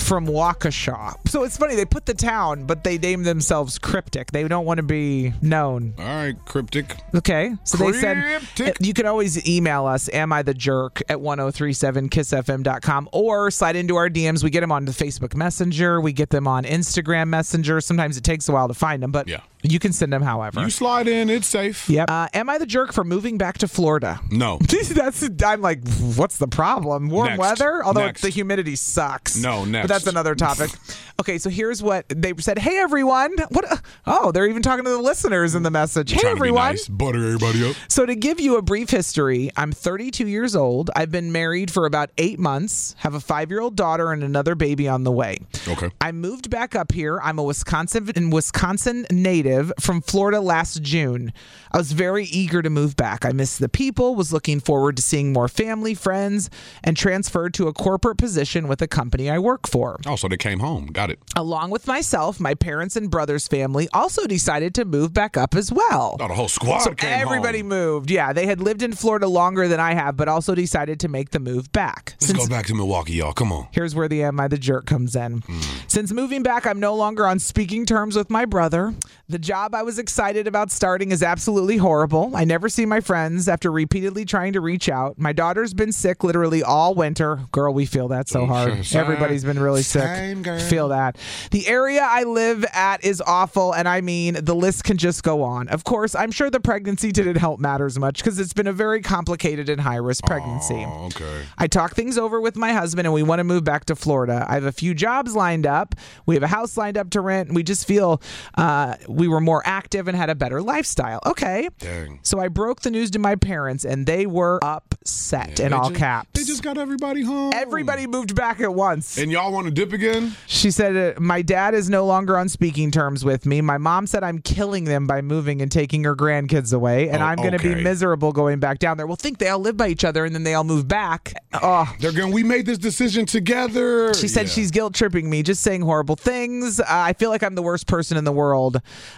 from Waukesha. So it's funny, they put the town, but they name themselves Cryptic. They don't want to be known. All right, Cryptic. Okay. So they said you can always email us, amithejerk@1037kissfm.com, or slide into our DMs. We get them on the Facebook Messenger. We get them on Instagram Messenger. Sometimes it takes a while to find them, but you can send them however. You slide in, it's safe. Yep. Am I the jerk for moving back to Florida? No. I'm like, what's the problem? Warm weather? Although Next. the humidity sucks. No, next. But that's another topic. Okay, so here's what they said. Hey, everyone. Oh, they're even talking to the listeners in the message. Hey, everyone. Nice. Butter everybody up. So to give you a brief history, I'm 32 years old. I've been married for about 8 months, have a 5-year-old daughter and another baby on the way. Okay. I moved back up here. I'm a Wisconsin native from Florida last June. I was very eager to move back. I missed the people, was looking forward to seeing more family, friends, and transferred to a corporate position with a company I work for. Oh, so they came home. Got it. Along with myself, my parents and brother's family also decided to move back up as well. Oh, the whole squad so came everybody home. moved. Yeah, they had lived in Florida longer than I have, but also decided to make the move back. Let's go back to Milwaukee, y'all. Come on. Here's where the Am I the Jerk comes in. Since moving back, I'm no longer on speaking terms with my brother. The job I was excited about starting is absolutely horrible. I never see my friends after repeatedly trying to reach out. My daughter's been sick literally all winter. Girl, we feel that so hard. Everybody's been really sick. Feel that. The area I live at is awful, and I mean, the list can just go on. Of course, I'm sure the pregnancy didn't help matters much because it's been a very complicated and high-risk pregnancy. Oh, okay. I talked things over with my husband, and we want to move back to Florida. I have a few jobs lined up. We have a house lined up to rent. We just feel we were more active and had a better lifestyle. Okay. Dang. So I broke the news to my parents, and they were upset in all caps. They just got everybody home. Everybody moved back at once. And y'all want to dip again? She said, my dad is no longer on speaking terms with me. My mom said I'm killing them by moving and taking her grandkids away, and I'm going to be miserable going back down there. Well, think they all live by each other, and then they all move back. Oh, they're going, we made this decision together. She said she's guilt-tripping me, just saying horrible things. I feel like I'm the worst person in the world.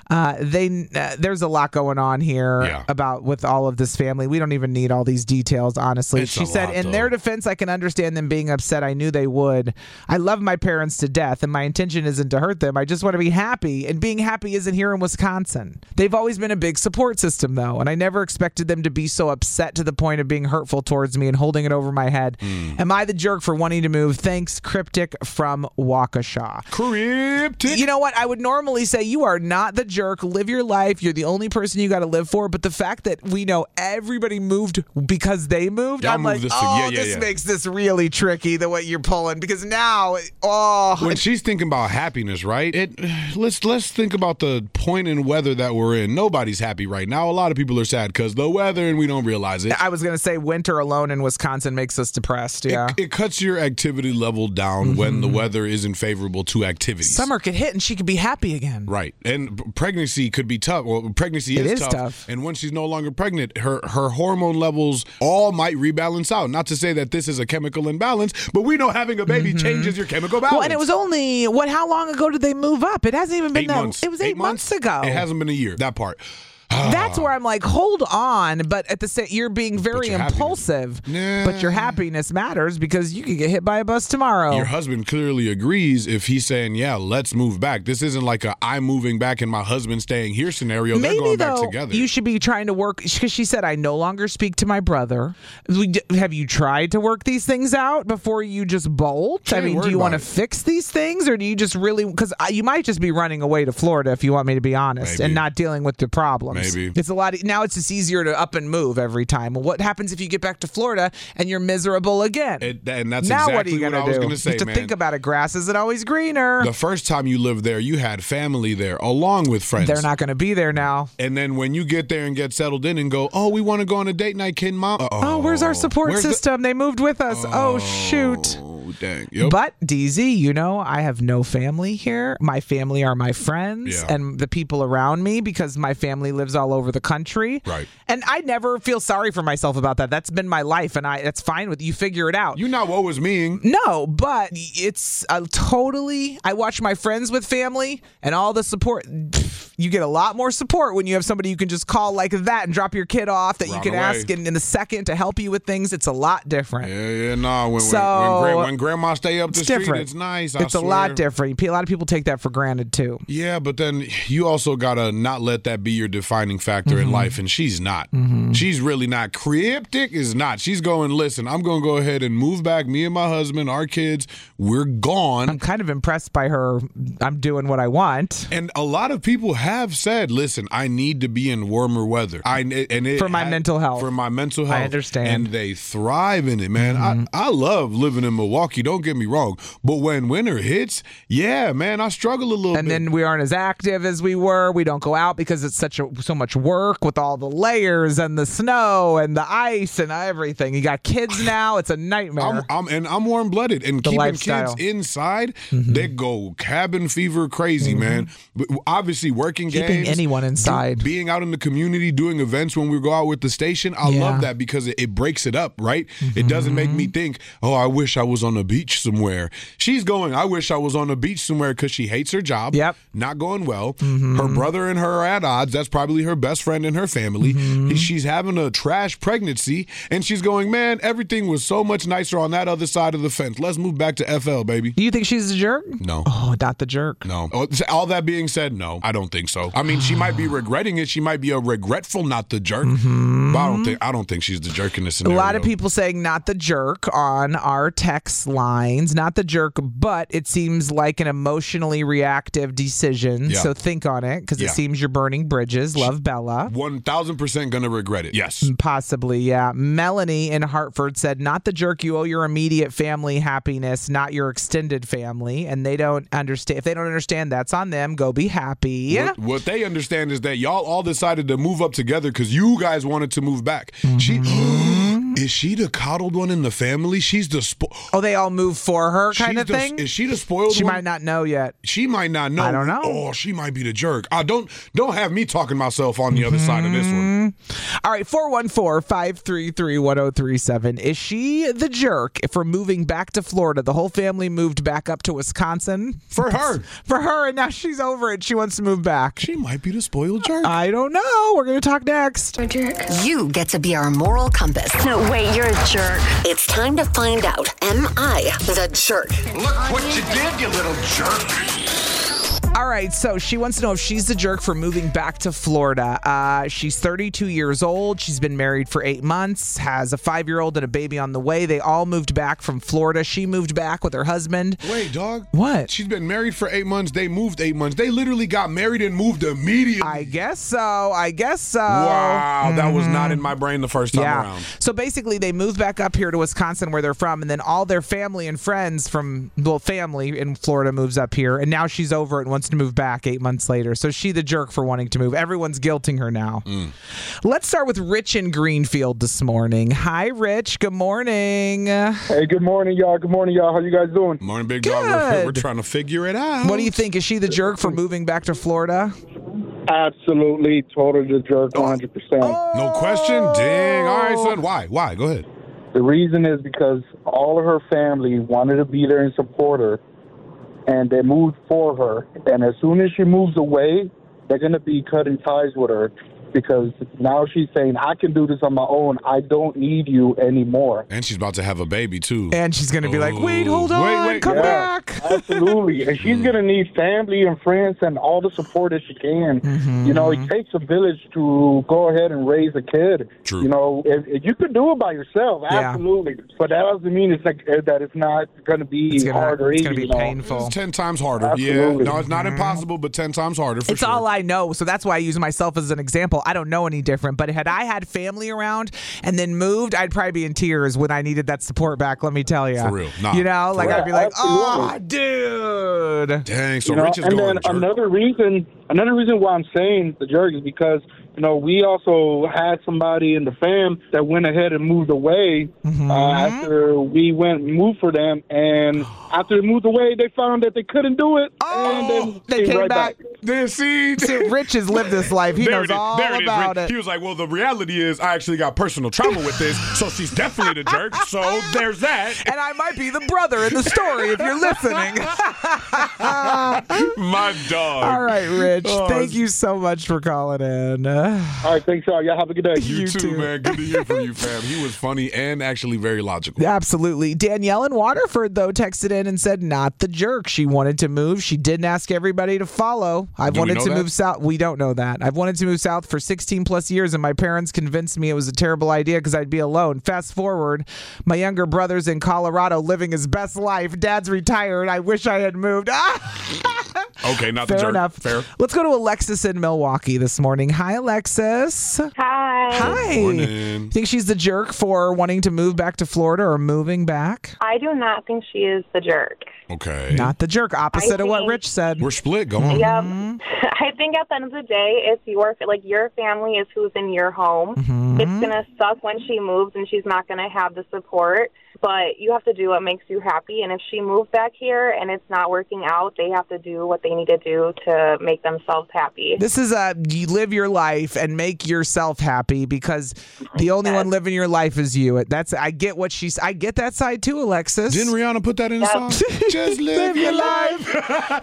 There's a lot going on here about with all of this family. We don't even need all these details, honestly. She said, in their defense, I can understand them being upset. I knew they would. I love my parents to death, and my intention isn't to hurt them. I just want to be happy, and being happy isn't here in Wisconsin. They've always been a big support system, though, and I never expected them to be so upset to the point of being hurtful towards me and holding it over my head. Am I the jerk for wanting to move? Thanks, Cryptic from Waukesha. Cryptic. You know what? I would normally say you are not the jerk. Live your life. You're the only person you got to live for. But the fact that we know everybody moved because they moved, Y'all I'm moved like, this this makes this really tricky the way you're pulling, because now, when she's thinking about happiness, right? Let's think about the point in weather that we're in. Nobody's happy right now. A lot of people are sad because the weather, and we don't realize it. I was going to say winter alone in Wisconsin makes us depressed. Yeah, it cuts your activity level down when the weather isn't favorable to activities. Summer could hit and she could be happy again. Right, and pregnancy could be tough. Well, pregnancy is tough. And when she's no longer pregnant, her hormone levels all might rebalance out. Not to say that this is a chemical imbalance, but we know having a baby changes your chemical balance. Well, and it was only how long ago did they move up? It hasn't even been 8 months. It was 8 months ago. It hasn't been a year. That part. That's where I'm like, hold on, but at the same, you're being very impulsive. But your happiness matters because you could get hit by a bus tomorrow. Your husband clearly agrees if he's saying, yeah, let's move back. This isn't like a I'm moving back and my husband staying here scenario. They're going back together. You should be trying to work, because she said, I no longer speak to my brother. Have you tried to work these things out before you just bolt? I mean, do you want to fix these things, or do you just really, because you might just be running away to Florida, if you want me to be honest, and not dealing with the problems. Maybe. It's a lot. Now it's just easier to up and move every time. Well, what happens if you get back to Florida and you're miserable again? And that's now exactly what are you I was going to say, you have to think about it. Grass isn't always greener. The first time you lived there, you had family there along with friends. They're not going to be there now. And then when you get there and get settled in and go, oh, we want to go on a date night, kid, mom. Oh, where's our support system? They moved with us. Oh, shoot. Dang. Yep. But DZ, you know, I have no family here. My family are my friends and the people around me, because my family lives all over the country. Right. And I never feel sorry for myself about that. That's been my life, and that's fine with you. Figure it out. You're not what was mean. No, but it's totally. I watch my friends with family and all the support. You get a lot more support when you have somebody you can just call like that and drop your kid off that you can ask in a second to help you with things. It's a lot different. Yeah, nah. When man. Grandma stay up the street. Different. It's nice. It's a lot different. A lot of people take that for granted too. Yeah, but then you also gotta not let that be your defining factor in life, and she's not. She's really not. Cryptic is not. She's going, listen, I'm going to go ahead and move back. Me and my husband, our kids, we're gone. I'm kind of impressed by her. I'm doing what I want. And a lot of people have said, listen, I need to be in warmer weather. For my mental health. For my mental health. I understand. And they thrive in it, man. I love living in Milwaukee, don't get me wrong. But when winter hits, yeah, man, I struggle a little bit. And then we aren't as active as we were. We don't go out because it's so much work with all the layers and the snow and the ice and everything. You got kids now. It's a nightmare. I'm warm-blooded. And the keeping lifestyle. kids inside, they go cabin fever crazy, man. But obviously, working Keeping games. anyone inside. Being out in the community, doing events when we go out with the station. I love that because it breaks it up, right? It doesn't make me think, oh, I wish I was on a beach somewhere. She's going, I wish I was on a beach somewhere because she hates her job. Yep. Not going well. Her brother and her are at odds. That's probably her best friend in her family. She's having a trash pregnancy, and she's going, man, everything was so much nicer on that other side of the fence. Let's move back to FL, baby. Do you think she's a jerk? No. Oh, not the jerk. No. All that being said, no, I don't think so. I mean, she might be regretting it. She might be a regretful, not the jerk. But I don't think she's the jerk in this scenario. A lot of people saying not the jerk on our text lines. Not the jerk, but it seems like an emotionally reactive decision. Yeah. So think on it, because it seems you're burning bridges. Love, Bella. 1,000% gonna regret it. Yes. Possibly, yeah. Melanie in Hartford said, not the jerk. You owe your immediate family happiness, not your extended family. And they don't understand. If they don't understand, that's on them. Go be happy. What they understand is that y'all all decided to move up together because you guys wanted to move back. Is she the coddled one in the family? She's the they all move for her kind of thing? Is she the spoiled one? She might not know yet. She might not know. I don't know. Oh, she might be the jerk. Don't have me talking myself on the other side of this one. All right, 414-533-1037. Is she the jerk for moving back to Florida? The whole family moved back up to Wisconsin. For her. For her, and now she's over it. She wants to move back. She might be the spoiled jerk. I don't know. We're going to talk next. A jerk. You get to be our moral compass. No, wait, you're a jerk. It's time to find out, am I the jerk? Look what you did, you little jerk. All right, so she wants to know if she's the jerk for moving back to Florida. She's 32 years old. She's been married for 8 months, has a 5-year-old and a baby on the way. They all moved back from Florida. She moved back with her husband. Wait, dog. What? She's been married for 8 months. They moved 8 months. They literally got married and moved immediately. I guess so. Wow, that was not in my brain the first time around. So basically, they moved back up here to Wisconsin where they're from, and then all their family and friends from, family in Florida moves up here, and now she's over it and wants to move back 8 months later. So she the jerk for wanting to move. Everyone's guilting her now. Let's start with Rich in Greenfield this morning. Hi, Rich. Good morning. Hey, good morning, y'all. Good morning, y'all. How you guys doing? Morning, big dog. We're trying to figure it out. What do you think? Is she the jerk for moving back to Florida? Absolutely, totally the jerk, 100%. No question? Dang. All right, son. Why? Go ahead. The reason is because all of her family wanted to be there and support her, and they moved for her. And as soon as she moves away, they're going to be cutting ties with her because now she's saying, I can do this on my own. I don't need you anymore. And she's about to have a baby, too. And she's going to be like, wait, hold on, come back. Absolutely. And she's going to need family and friends and all the support that she can. You know, it takes a village to go ahead and raise a kid. True. You know, if you can do it by yourself, absolutely. But that doesn't mean that it's not going to be hard or easy. It's going to be painful. It's 10 times harder. Absolutely. Yeah. No, it's not impossible, but 10 times harder for It's sure. all I know, so that's why I use myself as an example. I don't know any different, but had I had family around and then moved, I'd probably be in tears when I needed that support back, let me tell you. For real. Nah. You know, like I'd be like, absolutely. oh, dude. Dang, so You know, Rich is and going then to jerk. another reason why I'm saying the jerk is because, you know, we also had somebody in the fam that went ahead and moved away after we went and moved for them. And after they moved away, they found that they couldn't do it. And then they came right back. Then see, Rich has lived this life. He knows all it is, about Rich. it. He was like, well, the reality is I actually got personal trauma with this, so she's definitely the jerk. So there's that. And I might be the brother in the story if you're listening. My dog. All right, Rich. Thank you so much for calling in. All right, thanks, y'all. Y'all have a good day. You too, man. Good to hear from you, fam. He was funny and actually very logical. Absolutely. Danielle in Waterford, though, texted in and said, not the jerk. She wanted to move. She didn't ask everybody to follow. I've wanted to move south. We don't know that. I've wanted to move south for 16 plus years, and my parents convinced me it was a terrible idea because I'd be alone. Fast forward, my younger brother's in Colorado living his best life. Dad's retired. I wish I had moved. Okay, not Fair the jerk. enough. Fair. Let's go to Alexis in Milwaukee this morning. Hi, Alexis. Hi. Hi. Morning. Think she's the jerk for wanting to move back to Florida or moving back? I do not think she is the jerk. Okay. Not the jerk. Opposite of what think- Rich said. We're split. Go on. Yep. I think at the end of the day, if your family is who's in your home, it's gonna suck when she moves and she's not gonna have the support. But you have to do what makes you happy. And if she moved back here and it's not working out, they have to do what they need to do to make themselves happy. This is you live your life and make yourself happy because the only one living your life is you. I get that side too, Alexis. Didn't Rihanna put that in the song? Just live your life.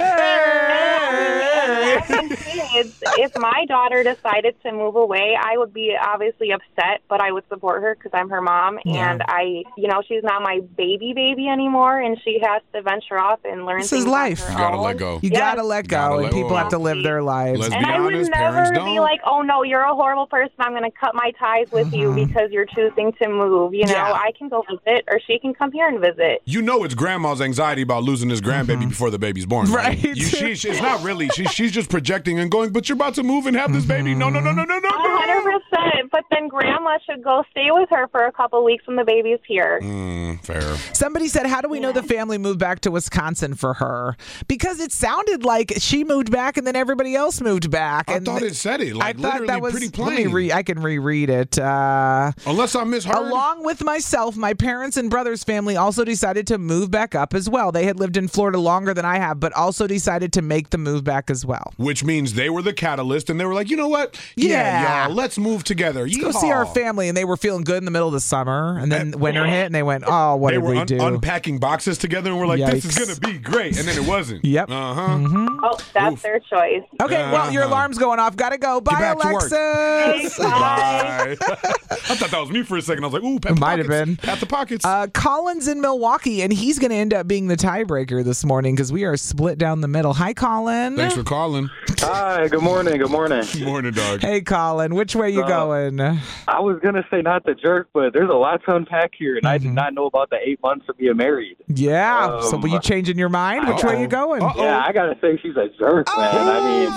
If my daughter decided to move away, I would be obviously upset, but I would support her because I'm her mom, and she's not my baby anymore, and she has to venture off and learn. This is life. You gotta let go. You gotta let go, and people have to live their lives. Let's And be I would honest, never parents be don't. like, oh, no, you're a horrible person. I'm going to cut my ties with you because you're choosing to move. I can go visit, or she can come here and visit. You know it's grandma's anxiety about losing this grandbaby before the baby's born. Right. It's not really. She's just projecting and going, but you're about to move and have this baby. No. 100%. But then grandma should go stay with her for a couple weeks when the baby's here. Fair. Somebody said, how do we know the family moved back to Wisconsin for her? Because it sounded like she moved back and then everybody else moved back. I thought it said it. Like, I thought that was pretty plain. I can reread it. Unless I misheard. Along with myself, my parents and brother's family also decided to move back up as well. They had lived in Florida longer than I have, but also decided to make the move back as well. Which means they were the catalyst, and they were like, you know what? Yeah, y'all, let's move together. Let's go see our family. And they were feeling good in the middle of the summer, and then winter hit, and they went, oh, what did we do? Unpacking boxes together, and we're like, this is going to be great. And then it wasn't. Yep. Oh, that's their choice. Okay, well, your alarm's going off. Gotta go. Bye, Alexis. Bye. I thought that was me for a second. I was like, ooh, pat the Might have pockets. been. Pat the pockets. Colin's in Milwaukee, and he's going to end up being the tiebreaker this morning because we are split down the middle. Hi, Colin. Thanks for calling. Hi, good morning. Good morning, dog. Hey, Colin. Which way you going? I was going to say not the jerk, but there's a lot to unpack here, and I did not know about the 8 months of being married. Yeah. So were you changing your mind? Which way you going? Yeah, I got to say she's a jerk, man.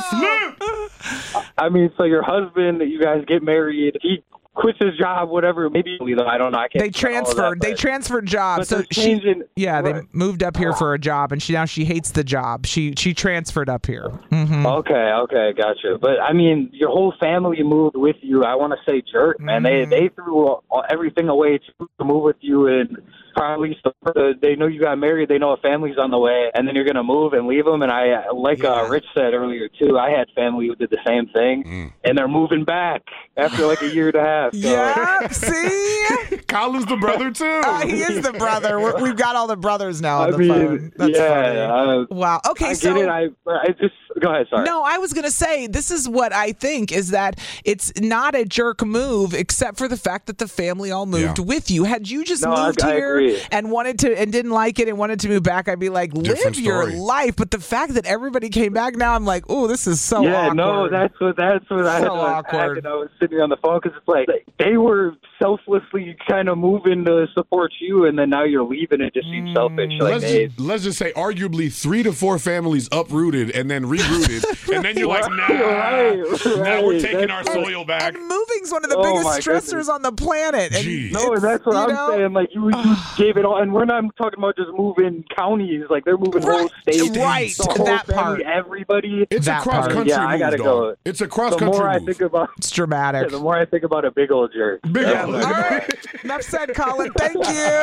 I mean, so your husband, you guys get married, he quits his job, whatever, maybe, I don't know. I can't. They transferred jobs. So they moved up here for a job, and she hates the job. She transferred up here. Mm-hmm. Okay, gotcha. But I mean, your whole family moved with you. I want to say jerk, man. They threw everything away to move with you, and probably they know you got married. They know a family's on the way, and then you're gonna move and leave them. And I, like Rich said earlier too, I had family who did the same thing, and they're moving back after like a year and a half. So. Yeah, see? Colin's the brother too. He is the brother. We've got all the brothers now on the phone. That's funny. Wow. Okay, I get it. I just go ahead. Sorry. No, I was gonna say this is what I think is that it's not a jerk move, except for the fact that the family all moved with you. Had you just moved here and wanted to and didn't like it and wanted to move back, I'd be like, live your life. But the fact that everybody came back now, I'm like, oh, this is so awkward. Yeah, no, that's what I awkward. I was sitting on the phone because it's like they were selflessly kind of moving to support you, and then now you're leaving. It just seems selfish. Let's just say, arguably 3 to 4 families uprooted and then rerouted, and then you're like, nah, now we're taking our soil back. And moving moving's one of the biggest stressors on the planet. And no, that's what I'm saying. Like you gave it all, and we're not talking about just moving counties. Like they're moving whole states. Right, the whole that family, part. everybody. It's a cross country move. I gotta go. It's a cross The country more I move. think about, it's dramatic. the more I think about a big old jerk. Big old. All right. Enough said, Colin. Thank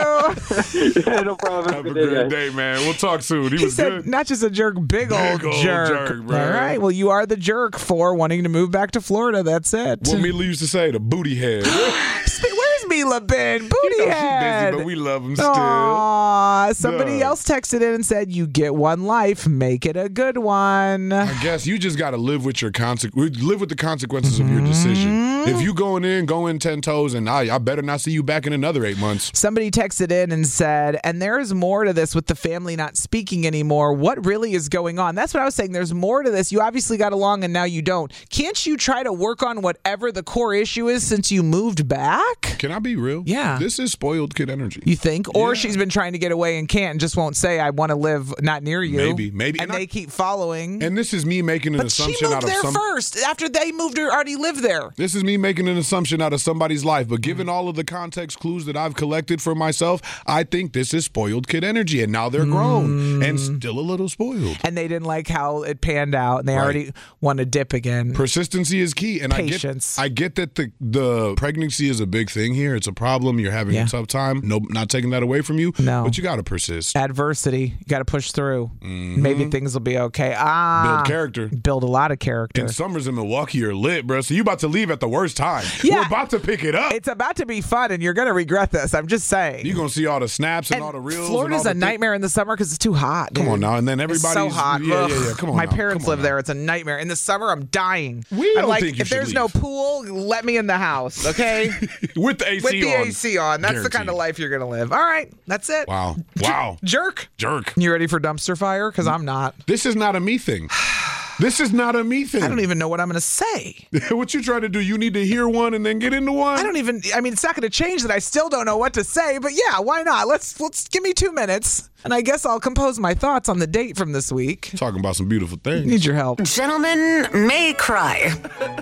you. Yeah, no problem. Have a great day, man. We'll talk soon. He was said, good. not just a jerk, big old jerk. bro. All right. Well, you are the jerk for wanting to move back to Florida. That's it. What Mila used to say, the booty head. Where's Mila been? Booty She's head. busy, but we love him still. Aww. Somebody Duh. else texted in and said, "You get one life, make it a good one." I guess you just got to live with your live with the consequences of your decision. If you go in 10 toes, and I better not see you back in another 8 months. Somebody texted in and said, and there's more to this with the family not speaking anymore. What really is going on? That's what I was saying. There's more to this. You obviously got along and now you don't. Can't you try to work on whatever the core issue is since you moved back? Can I be real? Yeah. This is spoiled kid energy. You think? Or she's been trying to get away and can't and just won't say, I want to live not near you. Maybe. And they keep following. And this is me making an assumption she moved out of there first. After they moved, her already lived there. This is me making an assumption out of somebody's life, but given all of the context clues that I've collected for myself, I think this is spoiled kid energy, and now they're grown and still a little spoiled. And they didn't like how it panned out, and they already want to dip again. Persistency is key, and Patience. I get that the pregnancy is a big thing here. It's a problem. You're having a tough time. No, not taking that away from you. No, but you got to persist. Adversity, you got to push through. Maybe things will be okay. Build character. Build a lot of character. And summers in Milwaukee are lit, bro. So you about to leave at the worst time. Yeah. We're about to pick it up. It's about to be fun, and you're going to regret this. I'm just saying. You're going to see all the snaps and all the reels. Florida's a nightmare in the summer because it's too hot. Come dude. on now. And then It's everybody's so hot. Yeah. Come on My now. parents live there. It's a nightmare. In the summer, I'm dying. We I'm don't like, think you if should there's no pool, let me in the house, okay? With the AC With the on. AC on. That's the kind of life you're going to live. All right. That's it. Wow. Jerk. You ready for dumpster fire? Because I'm not. This is not a me thing. This is not a me thing. I don't even know what I'm going to say. What you trying to do? You need to hear one and then get into one? I mean, it's not going to change that I still don't know what to say, but yeah, why not? Let's give me 2 minutes, and I guess I'll compose my thoughts on the date from this week. Talking about some beautiful things. Need your help. Gentlemen may cry.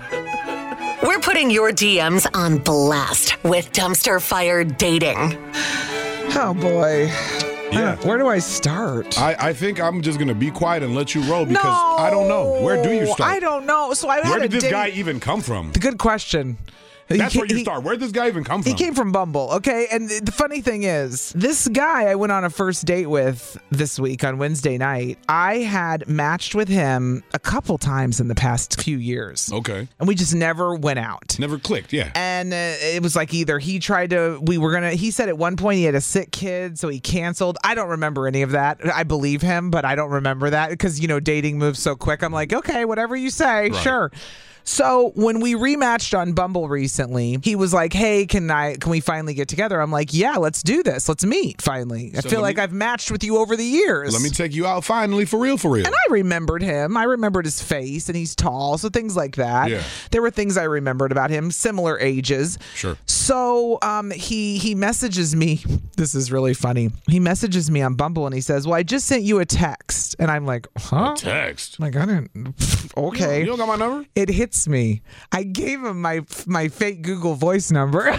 We're putting your DMs on blast with dumpster fire dating. Oh, boy. Yeah. Where do I start? I think I'm just going to be quiet and let you roll because I don't know. Where do you start? I don't know. So Where did this guy even come from? Good question. That's where you start. Where did this guy even come from? He came from Bumble, okay? And the funny thing is, this guy I went on a first date with this week on Wednesday night, I had matched with him a couple times in the past few years. Okay. And we just never went out. Never clicked, yeah. And it was like either he said at one point he had a sick kid, so he canceled. I don't remember any of that. I believe him, but I don't remember that because, dating moves so quick. I'm like, okay, whatever you say, sure. So when we rematched on Bumble recently, he was like, hey, can we finally get together? I'm like, yeah, let's do this. Let's meet finally. I feel like I've matched with you over the years. Let me take you out finally for real. And I remembered him. I remembered his face, and he's tall, so things like that. Yeah. There were things I remembered about him, similar ages. Sure. So he messages me. This is really funny. He messages me on Bumble, and he says, well, I just sent you a text. And I'm like, huh? A text? I'm like, I didn't. Okay. You don't got my number? It hits me. I gave him my fake Google Voice number.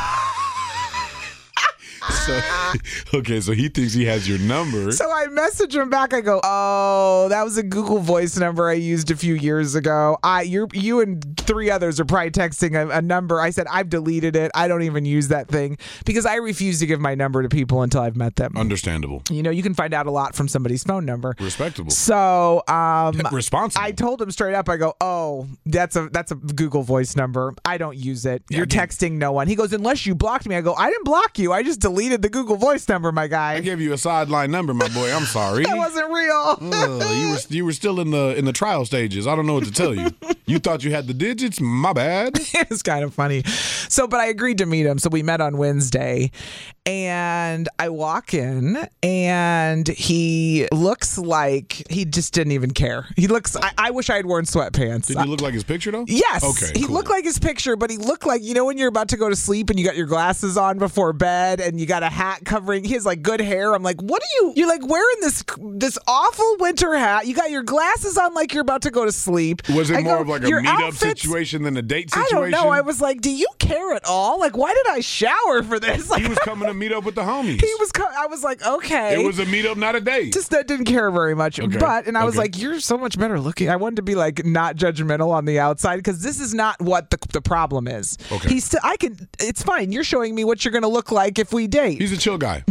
So he thinks he has your number. So I message him back. I go, oh, that was a Google Voice number I used a few years ago. You and 3 others are probably texting a number. I said, I've deleted it. I don't even use that thing because I refuse to give my number to people until I've met them. Understandable. You can find out a lot from somebody's phone number. Respectable. So responsible. I told him straight up, I go, oh, that's a Google Voice number. I don't use it. You're texting no one. He goes, unless you blocked me. I go, I didn't block you. I just deleted the Google Voice number, my guy. I gave you a sideline number, my boy. I'm sorry. That wasn't real. You were still in the trial stages. I don't know what to tell you. You thought you had the digits? My bad. It's kind of funny. But I agreed to meet him. So we met on Wednesday. And I walk in, and he looks like he just didn't even care. He looks, I wish I had worn sweatpants. Did he look like his picture, though? Yes. Okay, he cool. looked like his picture, but he looked like, when you're about to go to sleep and you got your glasses on before bed and you got a hat covering. He has like good hair. I'm like, what are you're like wearing this awful winter hat. You got your glasses on like you're about to go to sleep. Was it more go, of like a your meetup outfits- situation than a date situation? I don't know. I was like, do you care at all? Like, why did I shower for this? Like, he was coming to meet up with the homies. I was like, okay. It was a meetup, not a date. Just that didn't care very much. Okay. And I was like, you're so much better looking. I wanted to be like not judgmental on the outside because this is not what the problem is. Okay. It's fine. You're showing me what you're going to look like if we date. He's a chill guy.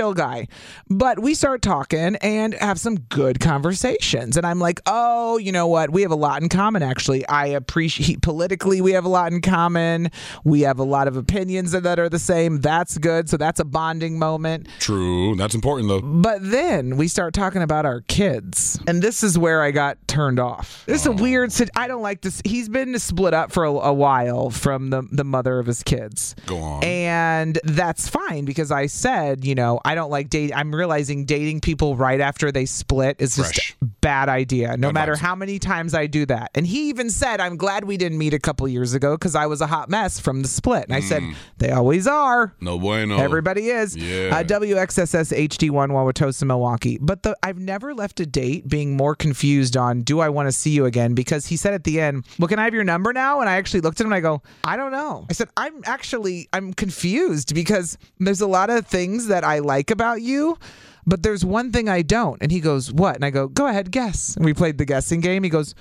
But we start talking and have some good conversations. And I'm like, oh, you know what? We have a lot in common, actually. I appreciate politically, we have a lot in common. We have a lot of opinions that are the same. That's good. So that's a bonding moment. True. That's important, though. But then we start talking about our kids. And this is where I got turned off. This is a weird I don't like this. He's been split up for a while from the mother of his kids. Go on. And that's fine because I said, I don't like dating. I'm realizing dating people right after they split is just a bad idea, no matter how many times I do that. And he even said, I'm glad we didn't meet a couple years ago because I was a hot mess from the split. And I said, they always are. No bueno. Everybody is. Yeah. WXSS HD1 Wauwatosa, Milwaukee. But I've never left a date being more confused on, do I want to see you again? Because he said at the end, well, can I have your number now? And I actually looked at him and I go, I don't know. I said, I'm confused because there's a lot of things that I like about you, but there's one thing I don't. And he goes, what? And I go, go ahead, guess. And we played the guessing game. He goes,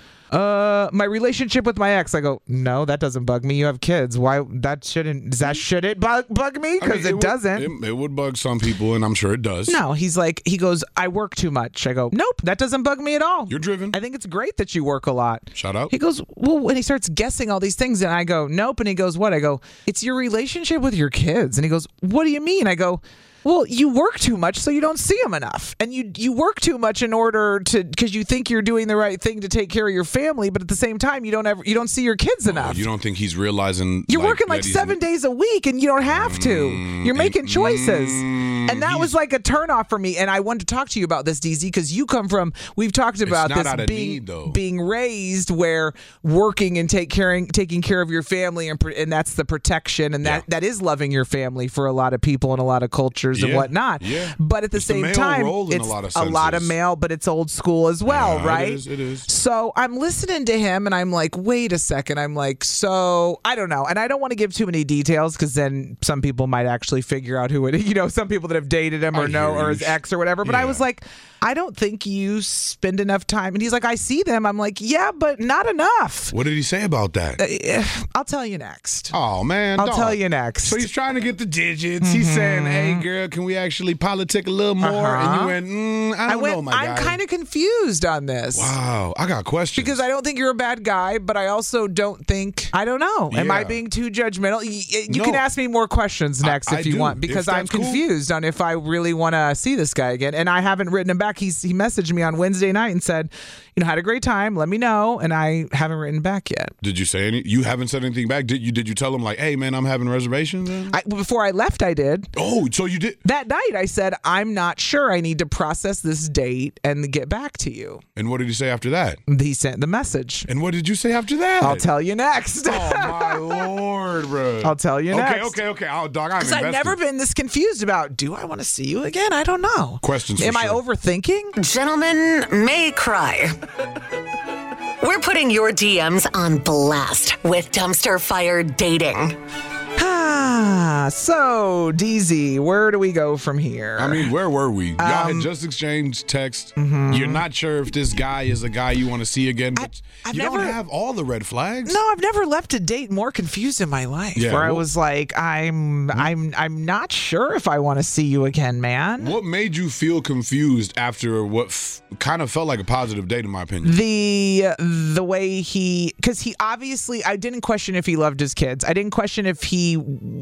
my relationship with my ex. I go, no, that doesn't bug me. You have kids. Why? Should it bug me? Because it doesn't. It would bug some people, and I'm sure it does. No, he goes, I work too much. I go, nope, that doesn't bug me at all. You're driven. I think it's great that you work a lot. Shout out. He goes, well, when he starts guessing all these things, and I go, nope. And he goes, what? I go, it's your relationship with your kids. And he goes, what do you mean? I go, well, you work too much, so you don't see them enough. And you work too much in order because you think you're doing the right thing to take care of your family, but at the same time, you don't see your kids enough. You don't think he's realizing you're working like 7 days a week, and you don't have to. You're making choices. And that was like a turnoff for me. And I wanted to talk to you about this, DZ, because you come from, we've talked about this being raised where working and taking care of your family, and that's the protection, and that is loving your family for a lot of people and a lot of cultures and whatnot. Yeah. But at the same time, it's a lot of male, but it's old school as well, right? It is. So I'm listening to him and I'm like, wait a second. I'm like, so I don't know. And I don't want to give too many details because then some people might actually figure out who it is. Some people that have dated him or his ex or whatever. But I was like, I don't think you spend enough time. And he's like, I see them. I'm like, yeah, but not enough. What did he say about that? I'll tell you next. Oh, man. I'll tell you next. So he's trying to get the digits. He's saying, hey, girl, can we actually politic a little more? And you went, I don't know, my guy. I'm kind of confused on this. Wow. I got questions. Because I don't think you're a bad guy, but I also don't think, I don't know. Am I being too judgmental? You can ask me more questions next if you want, because I'm confused on if I really want to see this guy again. And I haven't written him back. He messaged me on Wednesday night and said, had a great time. Let me know. And I haven't written back yet. Did you say you haven't said anything back? Did you tell him like, hey man, I'm having reservations? Before I left, I did. Oh, so you did? That night I said, I'm not sure. I need to process this date and get back to you. And what did he say after that? He sent the message. And what did you say after that? I'll tell you next. Oh my Lord, bro. I'll tell you next. Okay. Oh, dog, I'm invested. Because I've never been this confused about, do I want to see you again? I don't know. Questions for Am I overthinking? Gentlemen may cry. We're putting your DMs on blast with Dumpster Fire Dating. So, DZ, where do we go from here? I mean, where were we? Y'all had just exchanged text. You're not sure if this guy is a guy you want to see again, but you don't have all the red flags. No, I've never left a date more confused in my life. Yeah, I was like, I'm not sure if I want to see you again, man. What made you feel confused after what kind of felt like a positive date, in my opinion? The way because he obviously, I didn't question if he loved his kids. I didn't question if he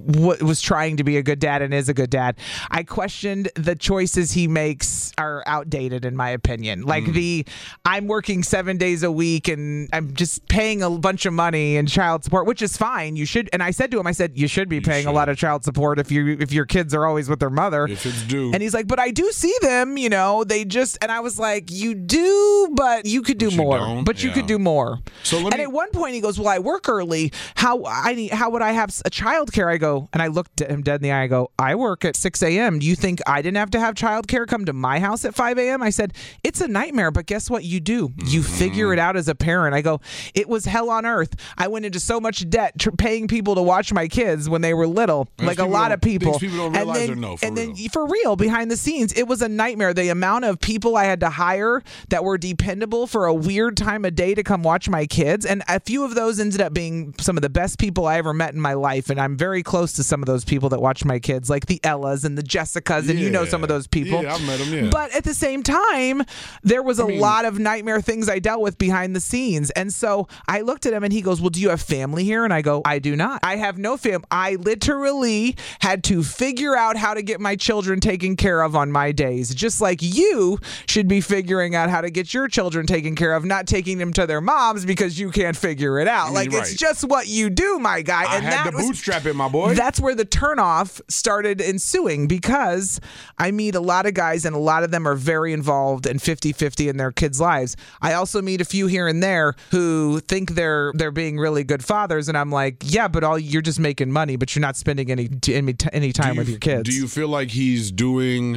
was trying to be a good dad and is a good dad. I questioned the choices he makes are outdated in my opinion. Like I'm working 7 days a week and I'm just paying a bunch of money in child support, which is fine. You should. And I said to him, you should be paying a lot of child support if your kids are always with their mother. If it's due. And he's like, but I do see them, they just, and I was like, you do, but you could do more. But you could do more. So at one point he goes, well, I work early. How would I have a childcare? I go, and I looked at him dead in the eye. I go, I work at 6 a.m. Do you think I didn't have to have childcare come to my house at 5 a.m.? I said, it's a nightmare, but guess what you do? You figure it out as a parent. I go, it was hell on earth. I went into so much debt paying people to watch my kids when they were little, like a lot of people. Things people don't realize or know, for real, behind the scenes, it was a nightmare. The amount of people I had to hire that were dependable for a weird time of day to come watch my kids. And a few of those ended up being some of the best people I ever met in my life. And I'm very close to some of those people that watch my kids, like the Ellas and the Jessicas, and some of those people. Yeah, I've met them, But at the same time, there was a lot of nightmare things I dealt with behind the scenes. And so I looked at him and he goes, well, do you have family here? And I go, I do not. I have no family. I literally had to figure out how to get my children taken care of on my days, just like you should be figuring out how to get your children taken care of, not taking them to their moms because you can't figure it out. It's just what you do, my guy. I had to bootstrap it, my boy. That's where the turnoff started ensuing, because I meet a lot of guys and a lot of them are very involved and 50-50 in their kids' lives. I also meet a few here and there who think they're being really good fathers, and I'm like, yeah, but you're just making money, but you're not spending any time with your kids. Do you feel like he's doing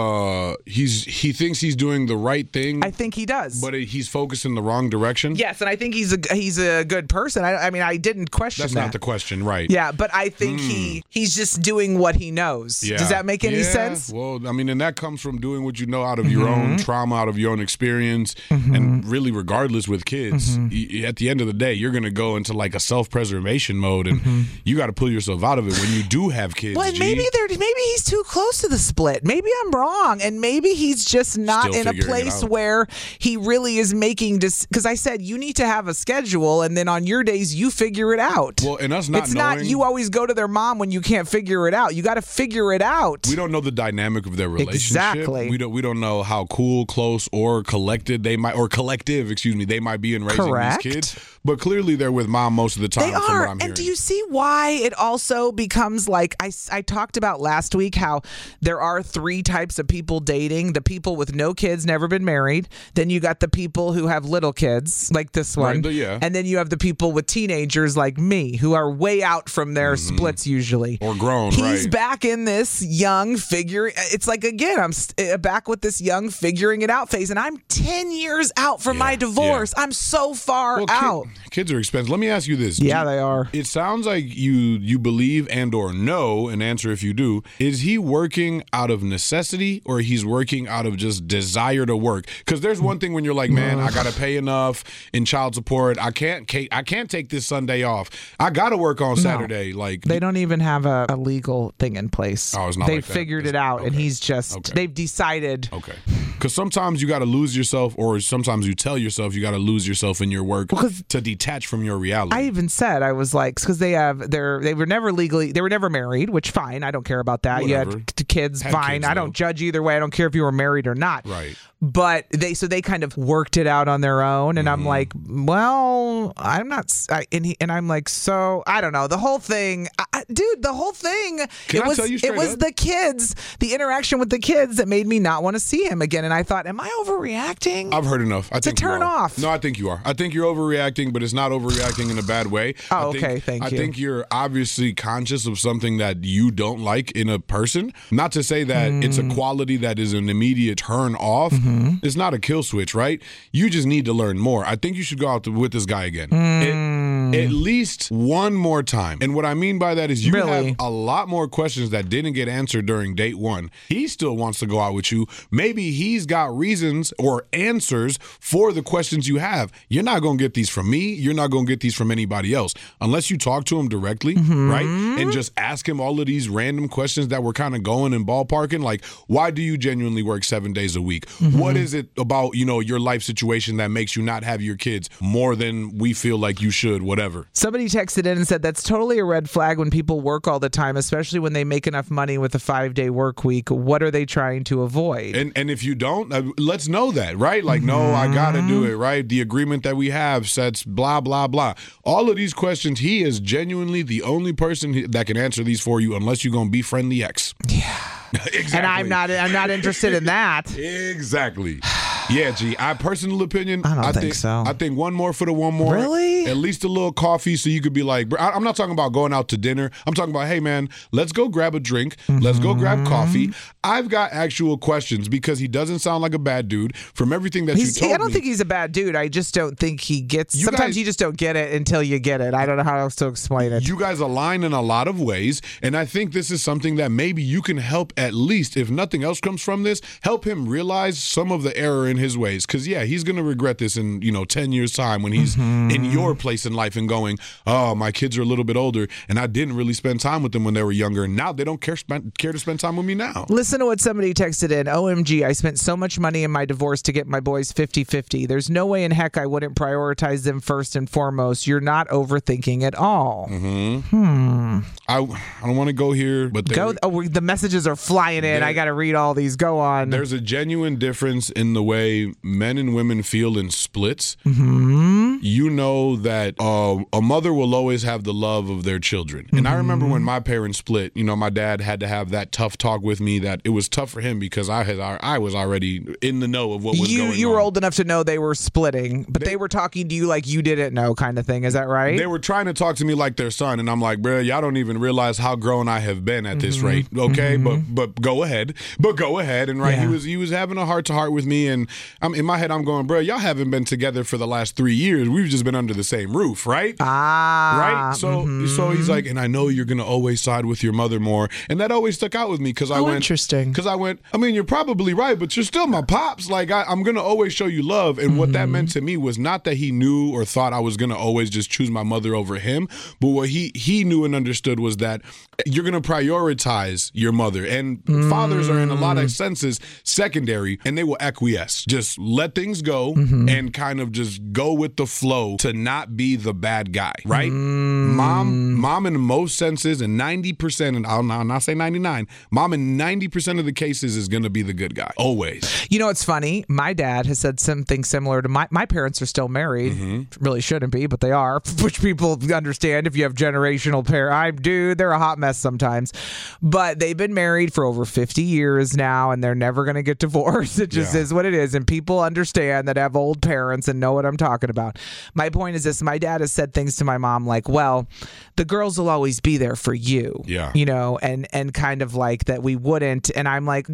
he thinks he's doing the right thing? I think he does, but he's focused in the wrong direction. Yes, and I think he's a good person. I mean, I didn't question That's that. not the question, right? Yeah, but I think he's just doing what he knows. Yeah. Does that make any sense? Well, I mean, and that comes from doing what you know out of your own trauma, out of your own experience, and really, regardless with kids, at the end of the day, you're going to go into like a self-preservation mode, and you got to pull yourself out of it when you do have kids. Well, maybe he's too close to the split. Maybe I'm wrong, and maybe he's just not in a place where he really is making because I said you need to have a schedule, and then on your days you figure it out. Well, and us not it's knowing, not you always go to their mom when you can't figure it out. You got to figure it out. We don't know the dynamic of their relationship. Exactly. We don't know how cool, close, or collective they might be in raising these kids. But clearly they're with mom most of the time. They are. And do you see why it also becomes like I talked about last week how there are 3 types of people dating: the people with no kids, never been married. Then you got the people who have little kids, like this one. Right, yeah. And then you have the people with teenagers like me who are way out from their splits usually. Or grown, He's back in this young figure. It's like, again, I'm back with this young figuring it out phase. And I'm 10 years out from my divorce. I'm so far out. Kids are expensive. Let me ask you this. Yeah, they are. It sounds like you believe and or know, and answer if you do. Is he working out of necessity or he's working out of just desire to work? Because there's one thing when you're like, man, I got to pay enough in child support. I can't take this Sunday off. I got to work on Saturday. Like they don't even have a legal thing in place. Oh, it's not they like that. Figured it out, and he's just they've decided. Okay. Because sometimes you got to lose yourself, or sometimes you tell yourself you got to lose yourself in your work to detach from your reality. I even said, I was like, because they were never married, which fine, I don't care about that. Whatever. You had kids, fine. I don't judge either way. I don't care if you were married or not. Right. But they kind of worked it out on their own, and I'm like, well, I'm not, and I'm like, so I don't know. The whole thing, dude. The whole thing. It was the kids, the interaction with the kids that made me not want to see him again. And I thought, am I overreacting? I've heard enough. I think turn off. No, I think you are. I think you're overreacting, but it's not overreacting in a bad way. Oh, okay. Thank you. I think you're obviously conscious of something that you don't like in a person. Not to say that it's a quality that is an immediate turn off. It's not a kill switch, right? You just need to learn more. I think you should go out with this guy again. At least one more time. And what I mean by that is you have a lot more questions that didn't get answered during date 1. He still wants to go out with you. Maybe he's got reasons or answers for the questions you have. You're not going to get these from me. You're not going to get these from anybody else. Unless you talk to him directly, right? And just ask him all of these random questions that were kind of going and ballparking. Like, why do you genuinely work 7 days a week? What is it about, your life situation that makes you not have your kids more than we feel like you should, whatever? whatever. Somebody texted in and said that's totally a red flag when people work all the time, especially when they make enough money with a 5-day work week. What are they trying to avoid? And if you don't, let's know that, right? Like, no, I got to do it, right? The agreement that we have sets blah, blah, blah. All of these questions, he is genuinely the only person that can answer these for you unless you're going to befriend the ex. Yeah. Exactly. And I'm not interested in that. Exactly. Yeah, G. Personal opinion. I don't think so. I think one more for the one more. Really? At least a little coffee so you could be like, I'm not talking about going out to dinner. I'm talking about, hey, man, let's go grab a drink. Let's go grab coffee. I've got actual questions because he doesn't sound like a bad dude from everything that you told me. I don't think he's a bad dude. I just don't think he gets. Sometimes you just don't get it until you get it. I don't know how else to explain it. You guys align in a lot of ways, and I think this is something that maybe you can help at least, if nothing else comes from this, help him realize some of the error in his ways. Because, yeah, he's going to regret this in, 10 years' time when he's in your place in life and going, oh, my kids are a little bit older, and I didn't really spend time with them when they were younger, and now they don't care to spend time with me now. Listen to what somebody texted in. OMG, I spent so much money in my divorce to get my boys 50-50. There's no way in heck I wouldn't prioritize them first and foremost. You're not overthinking at all. I don't want to go here, but the messages are flying in. I got to read all these. Go on. There's a genuine difference in the way men and women feel in splits. You know that a mother will always have the love of their children. And I remember when my parents split, my dad had to have that tough talk with me that it was tough for him because I was already in the know of what was going on. You were old enough to know they were splitting, but they were talking to you like you didn't know kind of thing. Is that right? They were trying to talk to me like their son, and I'm like, bro, y'all don't even realize how grown I have been at this rate. Okay, but go ahead. And he was having a heart-to-heart with me, and in my head I'm going, bro, y'all haven't been together for the last 3 years. We've just been under the same roof, right? Right? So he's like, and I know you're going to always side with your mother more. And that always stuck out with me because I went, interesting. Because I went, I mean, you're probably right, but you're still my pops. Like, I'm going to always show you love. And what that meant to me was not that he knew or thought I was going to always just choose my mother over him, but what he knew and understood was that you're going to prioritize your mother. And fathers are in a lot of senses secondary, and they will acquiesce. Just let things go and kind of just go with the flow to not be the bad guy, right? Mom in most senses, and 90%, and I'll not say 99, mom in 90% of the cases is going to be the good guy, always. You know, it's funny. My dad has said something similar to my parents are still married. Really shouldn't be, but they are, which people understand if you have generational dude, they're a hot mess sometimes. But they've been married for over 50 years now, and they're never going to get divorced. It just is what it is. And people understand that have old parents and know what I'm talking about. My point is this. My dad has said things to my mom like, well, the girls will always be there for you. Yeah. And kind of like that we wouldn't. And I'm like,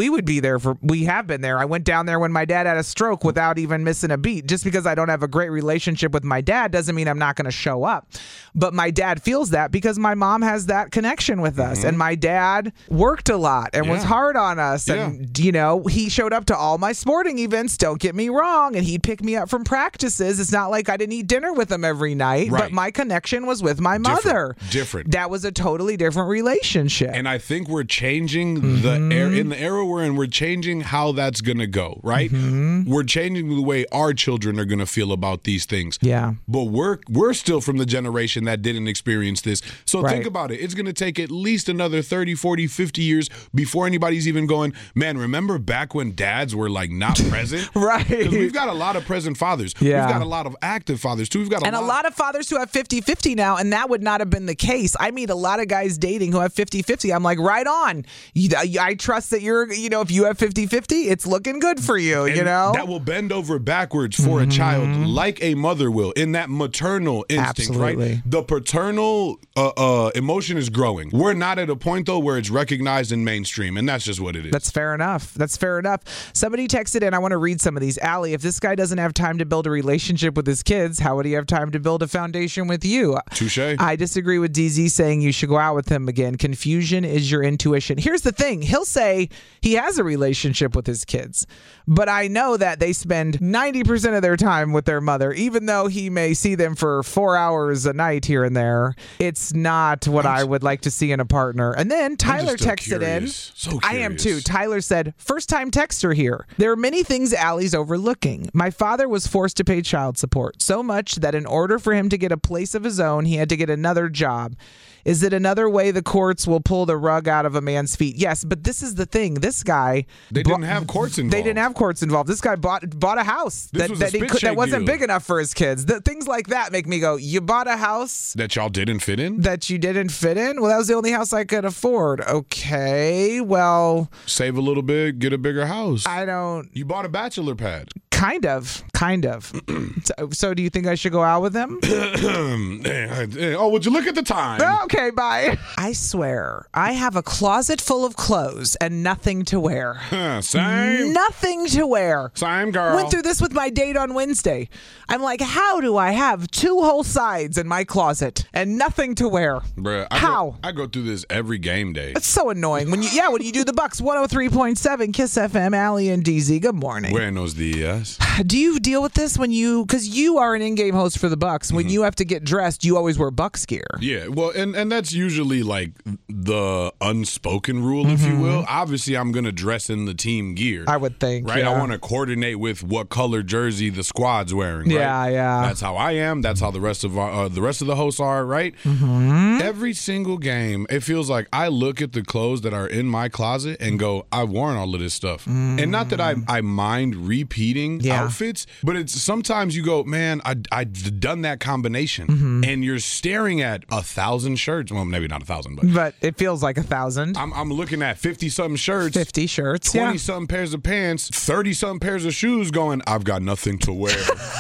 we have been there. I went down there when my dad had a stroke without even missing a beat. Just because I don't have a great relationship with my dad doesn't mean I'm not going to show up. But my dad feels that because my mom has that connection with us. And my dad worked a lot and was hard on us. And, he showed up to all my sporting events, don't get me wrong. And he'd pick me up from practices. It's not like I didn't eat dinner with him every night. Right. But my connection was with my mother. Different. That was a totally different relationship. And I think we're changing in the era we're in, we're changing how that's going to go, right? We're changing the way our children are going to feel about these things. Yeah. But we're still from the generation that didn't experience this. So think about it. It's going to take at least another 30, 40, 50 years before anybody's even going, man, remember back when dads were like not present? Right. Because we've got a lot of present fathers. Yeah. We've got a lot of active fathers too. We've got a lot of fathers who have 50-50 now, and that would not have been the case. I meet a lot of guys dating who have 50-50. I'm like, right on. I trust that if you have 50-50, it's looking good for you, and that will bend over backwards for a child like a mother will in that maternal instinct, right? The paternal emotion is growing. We're not at a point, though, where it's recognized in mainstream, and that's just what it is. That's fair enough. Somebody texted in, I want to read some of these. Allie, if this guy doesn't have time to build a relationship with his kids, how would he have time to build a foundation with you? Touche. I disagree with DZ saying you should go out with him again. Confusion is your intuition. Here's the thing. He'll say he has a relationship with his kids, but I know that they spend 90% of their time with their mother, even though he may see them for 4 hours a night here and there. It's not what I would like to see in a partner. And then Tyler texted in. So I am too. Tyler said, first time texter here. There are many things Allie's overlooking. My father was forced to pay child support. So much that in order for him to get a place of his own, he had to get another job. Is it another way the courts will pull the rug out of a man's feet? Yes, but this is the thing. This guy... They didn't have courts involved. They didn't have courts involved. This guy bought a house that wasn't big enough for his kids. Things like that make me go, you bought a house... That y'all didn't fit in? That you didn't fit in? Well, that was the only house I could afford. Okay, well... Save a little bit, get a bigger house. I don't... You bought a bachelor pad. Kind of. So do you think I should go out with him? Oh, would you look at the time? Okay, bye. I swear, I have a closet full of clothes and nothing to wear. Same. Nothing to wear. Same, girl. Went through this with my date on Wednesday. I'm like, how do I have 2 whole sides in my closet and nothing to wear? Bruh, I go through this every game day. It's so annoying. When you do the Bucks 103.7 Kiss FM, Allie and DZ. Good morning. Buenos dias. Do you deal with this because you are an in-game host for the Bucks? When you have to get dressed, you always wear Bucks gear. Yeah, well, and that's usually like the unspoken rule, if you will. Obviously, I'm gonna dress in the team gear. I would think, right? Yeah. I want to coordinate with what color jersey the squad's wearing. Right? Yeah. That's how I am. That's how the rest of the hosts are. Right? Every single game, it feels like I look at the clothes that are in my closet and go, I've worn all of this stuff, and not that I mind repeating outfits, but it's sometimes you go, man, I've done that combination, and you're staring at 1,000 shirts. Well, maybe not 1,000, but it feels like 1,000. I'm looking at 50-something shirts, 50 shirts, 20-something pairs of pants, 30-something pairs of shoes. Going, I've got nothing to wear.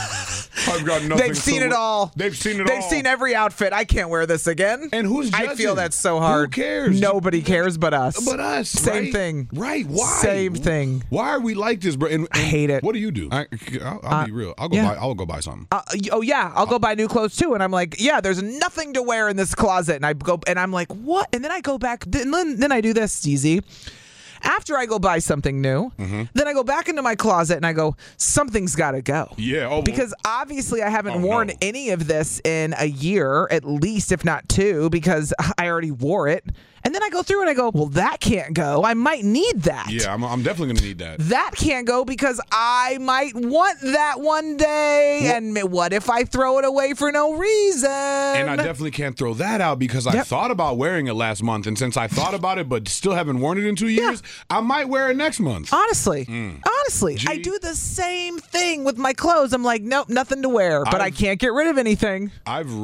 I've got nothing. They've seen it all. They've seen every outfit. I can't wear this again. And who's judging? I feel that's so hard. Who cares? Nobody cares but us. Same right? thing. Right? Why? Same thing. Why are we like this, bro? And I hate it. What do you do? I'll be real. I'll go buy something. I'll go buy new clothes too. And I'm like, there's nothing to wear in this closet. And I go and I'm like, what? And then I go back. Then I do this, DZ. After I go buy something new, then I go back into my closet and I go, something's got to go. Yeah. Because obviously I haven't worn any of this in a year, at least, if not 2, because I already wore it. And then I go through and I go, well, that can't go. I might need that. Yeah, I'm definitely going to need that. That can't go because I might want that one day. Well, and what if I throw it away for no reason? And I definitely can't throw that out because I thought about wearing it last month. And since I thought about it but still haven't worn it in 2 years, I might wear it next month. Honestly, I do the same thing with my clothes. I'm like, nope, nothing to wear, but I can't get rid of anything. I've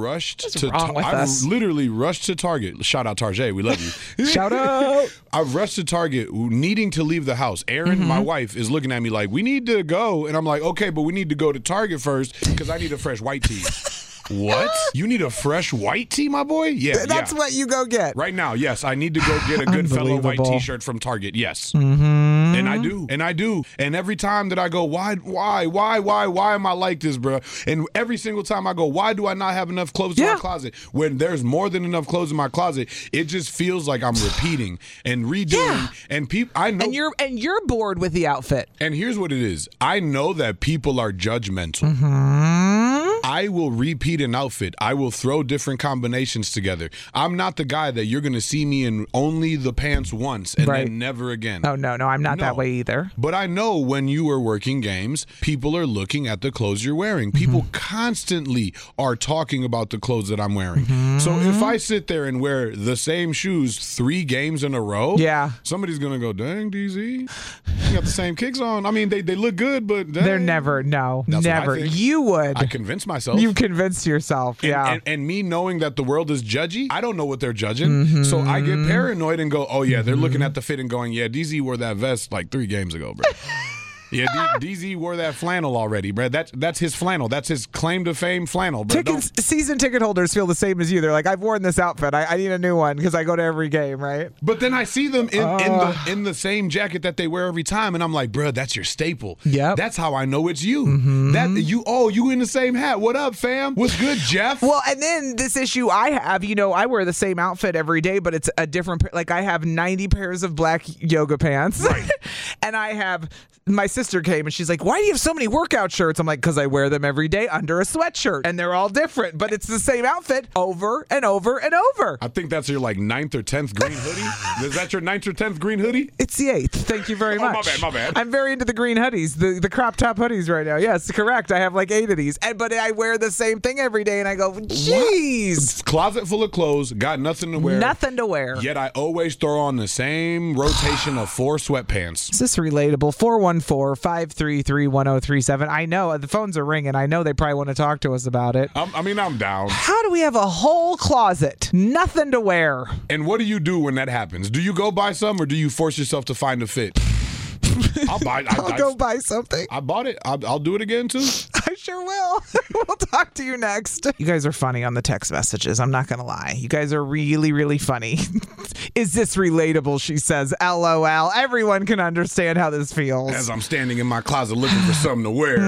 literally rushed to Target. Shout out Target, we love you. Shout out. I've rushed to Target needing to leave the house. Erin, my wife, is looking at me like, we need to go. And I'm like, okay, but we need to go to Target first because I need a fresh white tee. What? You need a fresh white tee, my boy? Yeah. That's what you go get. Right now, yes. I need to go get a good fellow white t-shirt from Target. Yes. And I do. And every time that I go, why am I like this, bro? And every single time I go, why do I not have enough clothes in my closet? When there's more than enough clothes in my closet, it just feels like I'm repeating and redoing. Yeah. And people, I know. And you're bored with the outfit. And here's what it is. I know that people are judgmental. I will repeat an outfit. I will throw different combinations together. I'm not the guy that you're going to see me in only the pants once and then never again. Oh, no, I'm not that way either. But I know when you are working games, people are looking at the clothes you're wearing. People constantly are talking about the clothes that I'm wearing. So if I sit there and wear the same shoes 3 games in a row, somebody's going to go, dang, DZ, you got the same kicks on. I mean, they look good, but dang. They're never. You would. I convinced myself. You convinced yourself, And me knowing that the world is judgy, I don't know what they're judging. So I get paranoid and go, oh, yeah, they're looking at the fit and going, yeah, DZ wore that vest like 3 games ago, bro. Yeah, DZ wore that flannel already, bro. That's his flannel. That's his claim to fame flannel, bro. Season ticket holders feel the same as you. They're like, I've worn this outfit. I need a new one because I go to every game, right? But then I see them in the same jacket that they wear every time, and I'm like, bro, that's your staple. Yeah, that's how I know it's you. That you in the same hat. What up, fam? What's good, Jeff? Well, and then this issue I have, I wear the same outfit every day, but it's a different. Like I have 90 pairs of black yoga pants, right? And I have my sister came and she's like, why do you have so many workout shirts? I'm like, because I wear them every day under a sweatshirt. And they're all different, but it's the same outfit over and over and over. I think that's your like 9th or 10th green hoodie. Is that your 9th or 10th green hoodie? It's the 8th. Thank you very much. My bad. I'm very into the green hoodies, the crop top hoodies right now. Yes, correct. I have like 8 of these. But I wear the same thing every day and I go, jeez. Closet full of clothes, got nothing to wear. Nothing to wear. Yet I always throw on the same rotation of 4 sweatpants. Is this relatable? 414-533-1037. I know the phones are ringing. I know they probably want to talk to us about it. I'm down. How do we have a whole closet? Nothing to wear. And what do you do when that happens? Do you go buy some or do you force yourself to find a fit? I'll go buy something. I bought it. I'll do it again too. I sure will. We'll talk to you next. You guys are funny on the text messages. I'm not going to lie. You guys are really, really funny. Is this relatable? She says, LOL. Everyone can understand how this feels. As I'm standing in my closet looking for something to wear.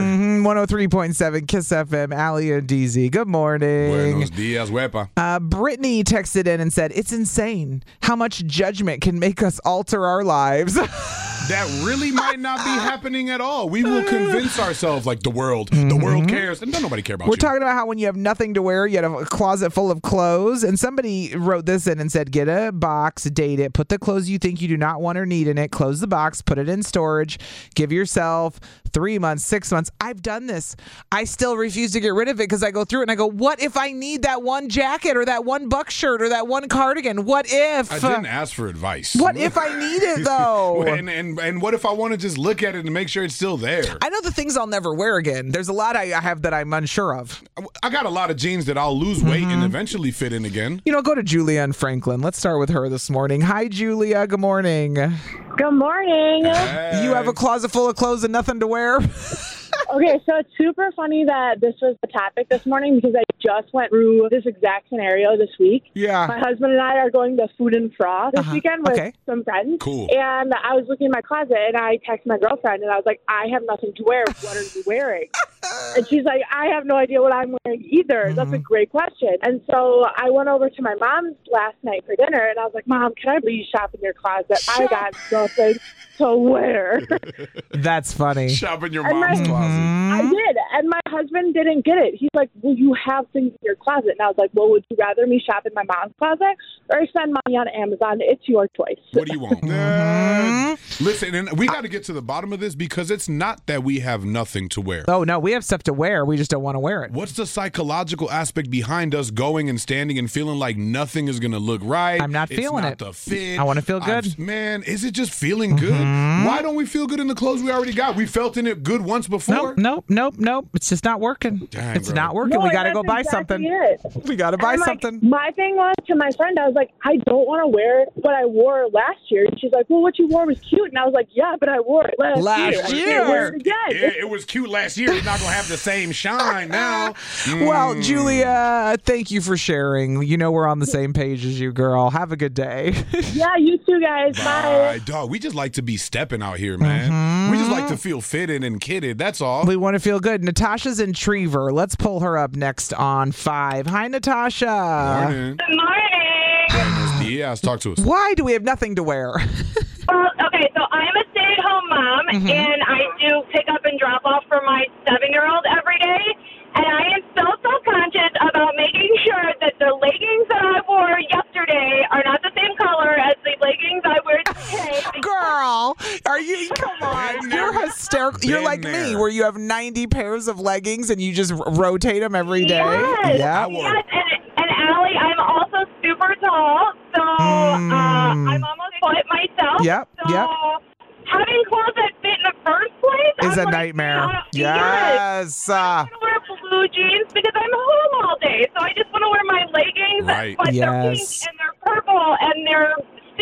103.7 Kiss FM, Allie and DZ. Good morning. Buenos dias, huepa. Brittany texted in and said, it's insane how much judgment can make us alter our lives. That really might not be happening at all. We will convince ourselves like the world cares, and don't nobody care about you. We're talking about how when you have nothing to wear, you have a closet full of clothes, and somebody wrote this in and said, get a box, date it, put the clothes you think you do not want or need in it, close the box, put it in storage, give yourself 3 months, 6 months. I've done this. I still refuse to get rid of it because I go through it and I go, what if I need that one jacket or that one buck shirt or that one cardigan? What if? I didn't ask for advice. What if I need it though? and what if I want to just look at it and make sure it's still there? I know the things I'll never wear again. There's a lot I have that I'm unsure of. I got a lot of jeans that I'll lose weight and eventually fit in again. You know, go to Julia in Franklin. Let's start with her this morning. Hi, Julia. Good morning. Good morning. Hey. You have a closet full of clothes and nothing to wear? Okay, so it's super funny that this was the topic this morning because I just went through this exact scenario this week. Yeah. My husband and I are going to Food and Froth this weekend with some friends. Cool. And I was looking in my closet and I texted my girlfriend and I was like, I have nothing to wear. What are you wearing? And she's like, I have no idea what I'm wearing either. That's a great question. And so I went over to my mom's last night for dinner and I was like, Mom, can I please shop in your closet? I got nothing to wear. That's funny. Shop in your mom's closet. I did, and my husband didn't get it. He's like, well, you have things in your closet. And I was like, well, would you rather me shop in my mom's closet or spend money on Amazon? It's your choice. What do you want? Listen, and we got to get to the bottom of this because it's not that we have nothing to wear. Oh, no, we have stuff to wear. We just don't want to wear it. What's the psychological aspect behind us going and standing and feeling like nothing is going to look right? I'm not feeling it. It's not the fit. I want to feel good. Man, is it just feeling good? Why don't we feel good in the clothes we already got? We felt in it good once before. Nope. It's just not working. Dang, it's bro. not working. No, we got to go that's buy exactly something. it. We got to buy And, something. My thing was to my friend, I was like, I don't want to wear what I wore last year. And she's like, well, what you wore was cute. And I was like, yeah, but I wore it last year. I can't wear it again. Yeah, it was cute last year. It's not going to have the same shine now. Well, Julia, thank you for sharing. You know we're on the same page as you, girl. Have a good day. Yeah, you too, guys. Bye. Dog, we just like to be stepping out here, man. We just like to feel fitted and kidded. That's all. We want to feel good. Natasha's in Trever. Let's pull her up next on 5. Hi, Natasha. Morning. Good morning. Buenos dias. Talk to us. Why do we have nothing to wear? Well, okay, so I'm a stay-at-home mom, and I do pick up and drop off for my 7-year-old every day. And I am so self-conscious about making sure that the leggings that I wore yesterday are not the same color as the leggings I wear today. Girl, are you? Come on. You're hysterical. You're like me, where you have 90 pairs of leggings and you just rotate them every day. Yes, Yeah. yes. And Allie, I'm also super tall, so I'm almost foot myself. Yep, so yep. having clothes that fit in the first place Is a nightmare. Yes. I want to wear blue jeans because I'm home all day, so I just want to wear my leggings, Right. but they're pink Yes. and they're purple and they're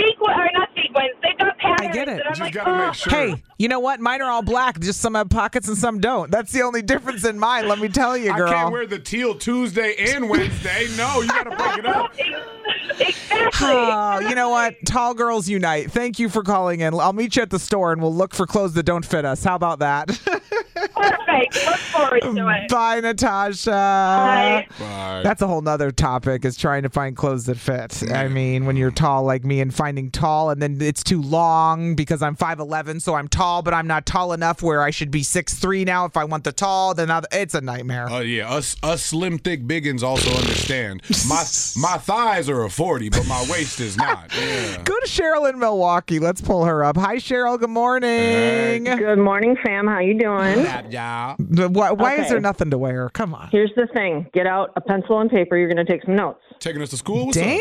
not sequins. They've got patterns. I get it. And I'm Just like, got to make sure. Hey, you know what? Mine are all black. Just some have pockets and some don't. That's the only difference in mine. Let me tell you, girl. I can't wear the teal Tuesday and Wednesday. No, you got to break it up. Exactly. Oh, you know what? Tall girls unite. Thank you for calling in. I'll meet you at the store and we'll look for clothes that don't fit us. How about that? Perfect. right. Look forward to it. Bye, Natasha. Bye. That's a whole nother topic, is trying to find clothes that fit. I mean, when you're tall like me and finding tall and then it's too long because I'm 5'11", so I'm tall, but I'm not tall enough where I should be 6'3" now if I want the tall. Then it's a nightmare. Oh, yeah. Us slim, thick biggins also understand. My thighs are a 40, but my waist is not. Yeah. Go to Cheryl in Milwaukee. Let's pull her up. Hi, Cheryl. Good morning. Good morning, fam. How you doing? Why is there nothing to wear? Come on. Here's the thing. Get out a pencil and paper. You're going to take some notes. Taking us to school? What's Damn.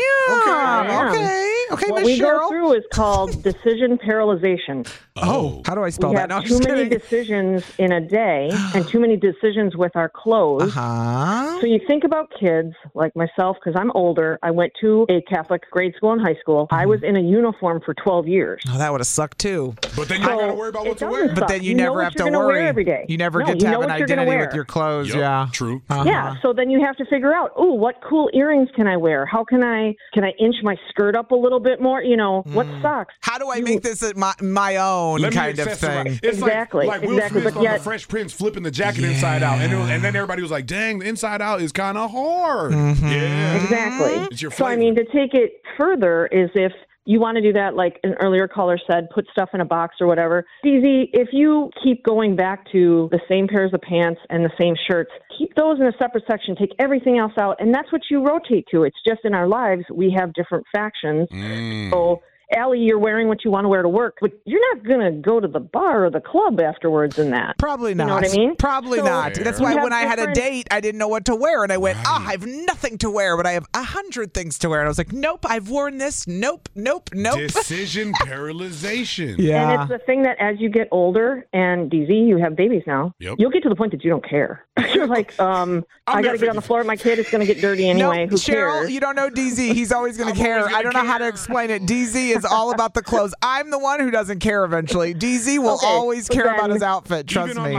up? Okay, what Miss we Cheryl. go through is called decision paralyzation. Oh, how do I spell we that? have No, too many decisions in a day and too many decisions with our clothes. So you think about kids like myself, because I'm older. I went to a Catholic grade school and high school. I was in a uniform for 12 years. Oh, that would have sucked too. But then you got to worry about what to wear. But then you never have to worry. Every day. You never get to have an identity with your clothes. Yeah, true. Yeah, so then you have to figure out, what cool earrings can I wear? How can I inch my skirt up a little bit more? What socks? How do I make this my own kind of thing? It's exactly. like Will Smith on The Fresh Prince flipping the jacket inside out. And then everybody was like, dang, the inside out is kind of hard. Yeah. Exactly. It's your So, flavor. I mean, to take it further is if you want to do that, like an earlier caller said, put stuff in a box or whatever. Easy. If you keep going back to the same pairs of pants and the same shirts, keep those in a separate section. Take everything else out, and that's what you rotate to. It's just in our lives, we have different factions. So, Allie, you're wearing what you want to wear to work, but you're not going to go to the bar or the club afterwards in that. Probably not. You know what I mean? Probably So not. That's why when I had a different- date, I didn't know what to wear. And I went, I have nothing to wear, but I have 100 things to wear. And I was like, nope, I've worn this. Nope. Decision paralyzation. Yeah. And it's the thing that as you get older, and DZ, you have babies now, Yep. you'll get to the point that you don't care. You're like, I got to get on the floor. My kid is going to get dirty anyway. Nope, Who Cheryl, cares? you don't know DZ. He's always going to care. I don't know how to explain it. DZ is all about the clothes. I'm the one who doesn't care eventually. DZ will always care about his outfit. Trust me.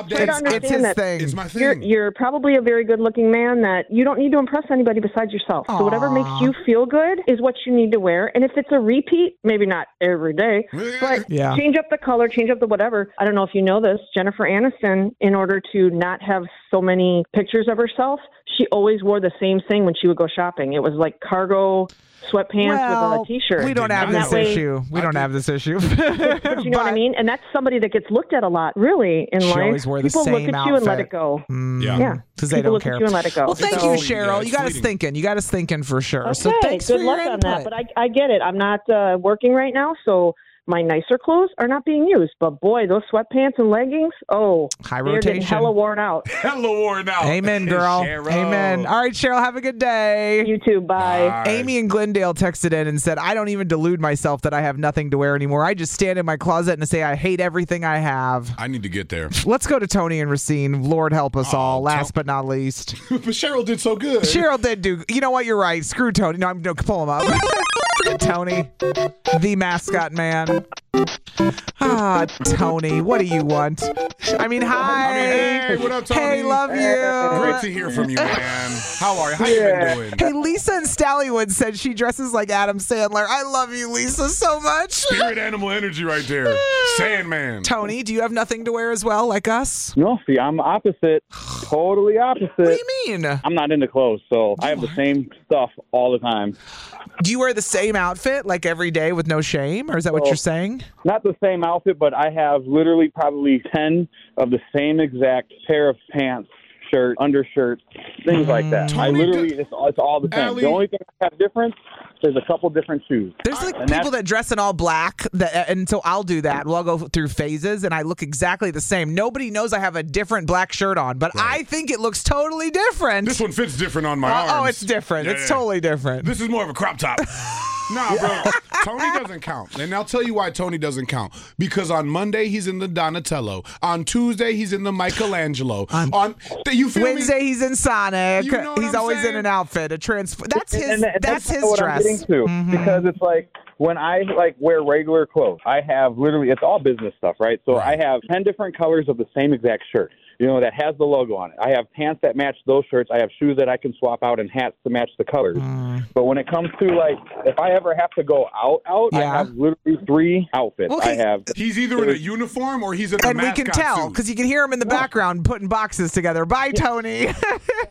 It's his thing. It's my thing. You're probably a very good-looking man that you don't need to impress anybody besides yourself. So whatever makes you feel good is what you need to wear. And if it's a repeat, maybe not every day, but change up the color, change up the whatever. I don't know if you know this, Jennifer Aniston, in order to not have so many pictures of herself, she always wore the same thing when she would go shopping. It was like cargo sweatpants with a t-shirt. We don't have this issue. We don't have this issue. But you know what I mean? And that's somebody that gets looked at a lot, really, in She life. always wore the People same look at you and let outfit. it go. Yeah. Because they People don't look care. at you and let it go. Well, thank So- you, Cheryl. You got us thinking. You got us thinking for sure. So Okay, thanks good for luck your on that. input. But I get it. I'm not working right now, so my nicer clothes are not being used. But boy, those sweatpants and leggings, high they're getting rotation. hella worn out. Hella worn out. Amen, girl. Cheryl. Amen. All right, Cheryl, have a good day. You too. Bye. Amy in Glendale texted in and said, I don't even delude myself that I have nothing to wear anymore. I just stand in my closet and say I hate everything I have. I need to get there. Let's go to Tony and Racine. Lord help us all, last but not least. But Cheryl did so good. Cheryl did do. You know what? You're right. Screw Tony. No, pull him up. Forget Tony, the mascot man. Tony, what do you want? I mean, hi. Hey, what up, Tony? Hey, love you. Great to hear from you, man. How are you? How you been doing? Hey, Lisa in Stallywood said she dresses like Adam Sandler. I love you, Lisa, so much. Spirit animal energy right there. Sandman. Tony, do you have nothing to wear as well, like us? No, see, I'm opposite. Totally opposite. What do you mean? I'm not into clothes, so I have the same stuff all the time. Do you wear the same outfit like every day with no shame, or is that what Well, you're saying? Not the same outfit, but I have literally probably 10 of the same exact pair of pants, shirt, undershirt, things like that. I literally, it's all the same. Allie. The only thing I have different, there's a couple different shoes. There's like And people that dress in all black, and so I'll do that. We'll go through phases, and I look exactly the same. Nobody knows I have a different black shirt on, but I think it looks totally different. This one fits different on my arms. Oh, it's different. Yeah, It's yeah. totally different. This is more of a crop top. Nah, bro. Tony doesn't count. And I'll tell you why Tony doesn't count. Because on Monday, he's in the Donatello. On Tuesday, he's in the Michelangelo. You feel Wednesday, me? he's in Sonic. You know what he's I'm always saying? in an outfit. That's his And that's his what dress. I'm getting to, because it's like when I wear regular clothes, I have literally, it's all business stuff, right? So I have 10 different colors of the same exact shirt, that has the logo on it. I have pants that match those shirts. I have shoes that I can swap out and hats to match the colors. But when it comes to if I ever have to go out, I have literally 3 outfits. He's either in a uniform or he's in a mascot we can tell suit. because you can hear him in the background putting boxes together. Bye, Tony.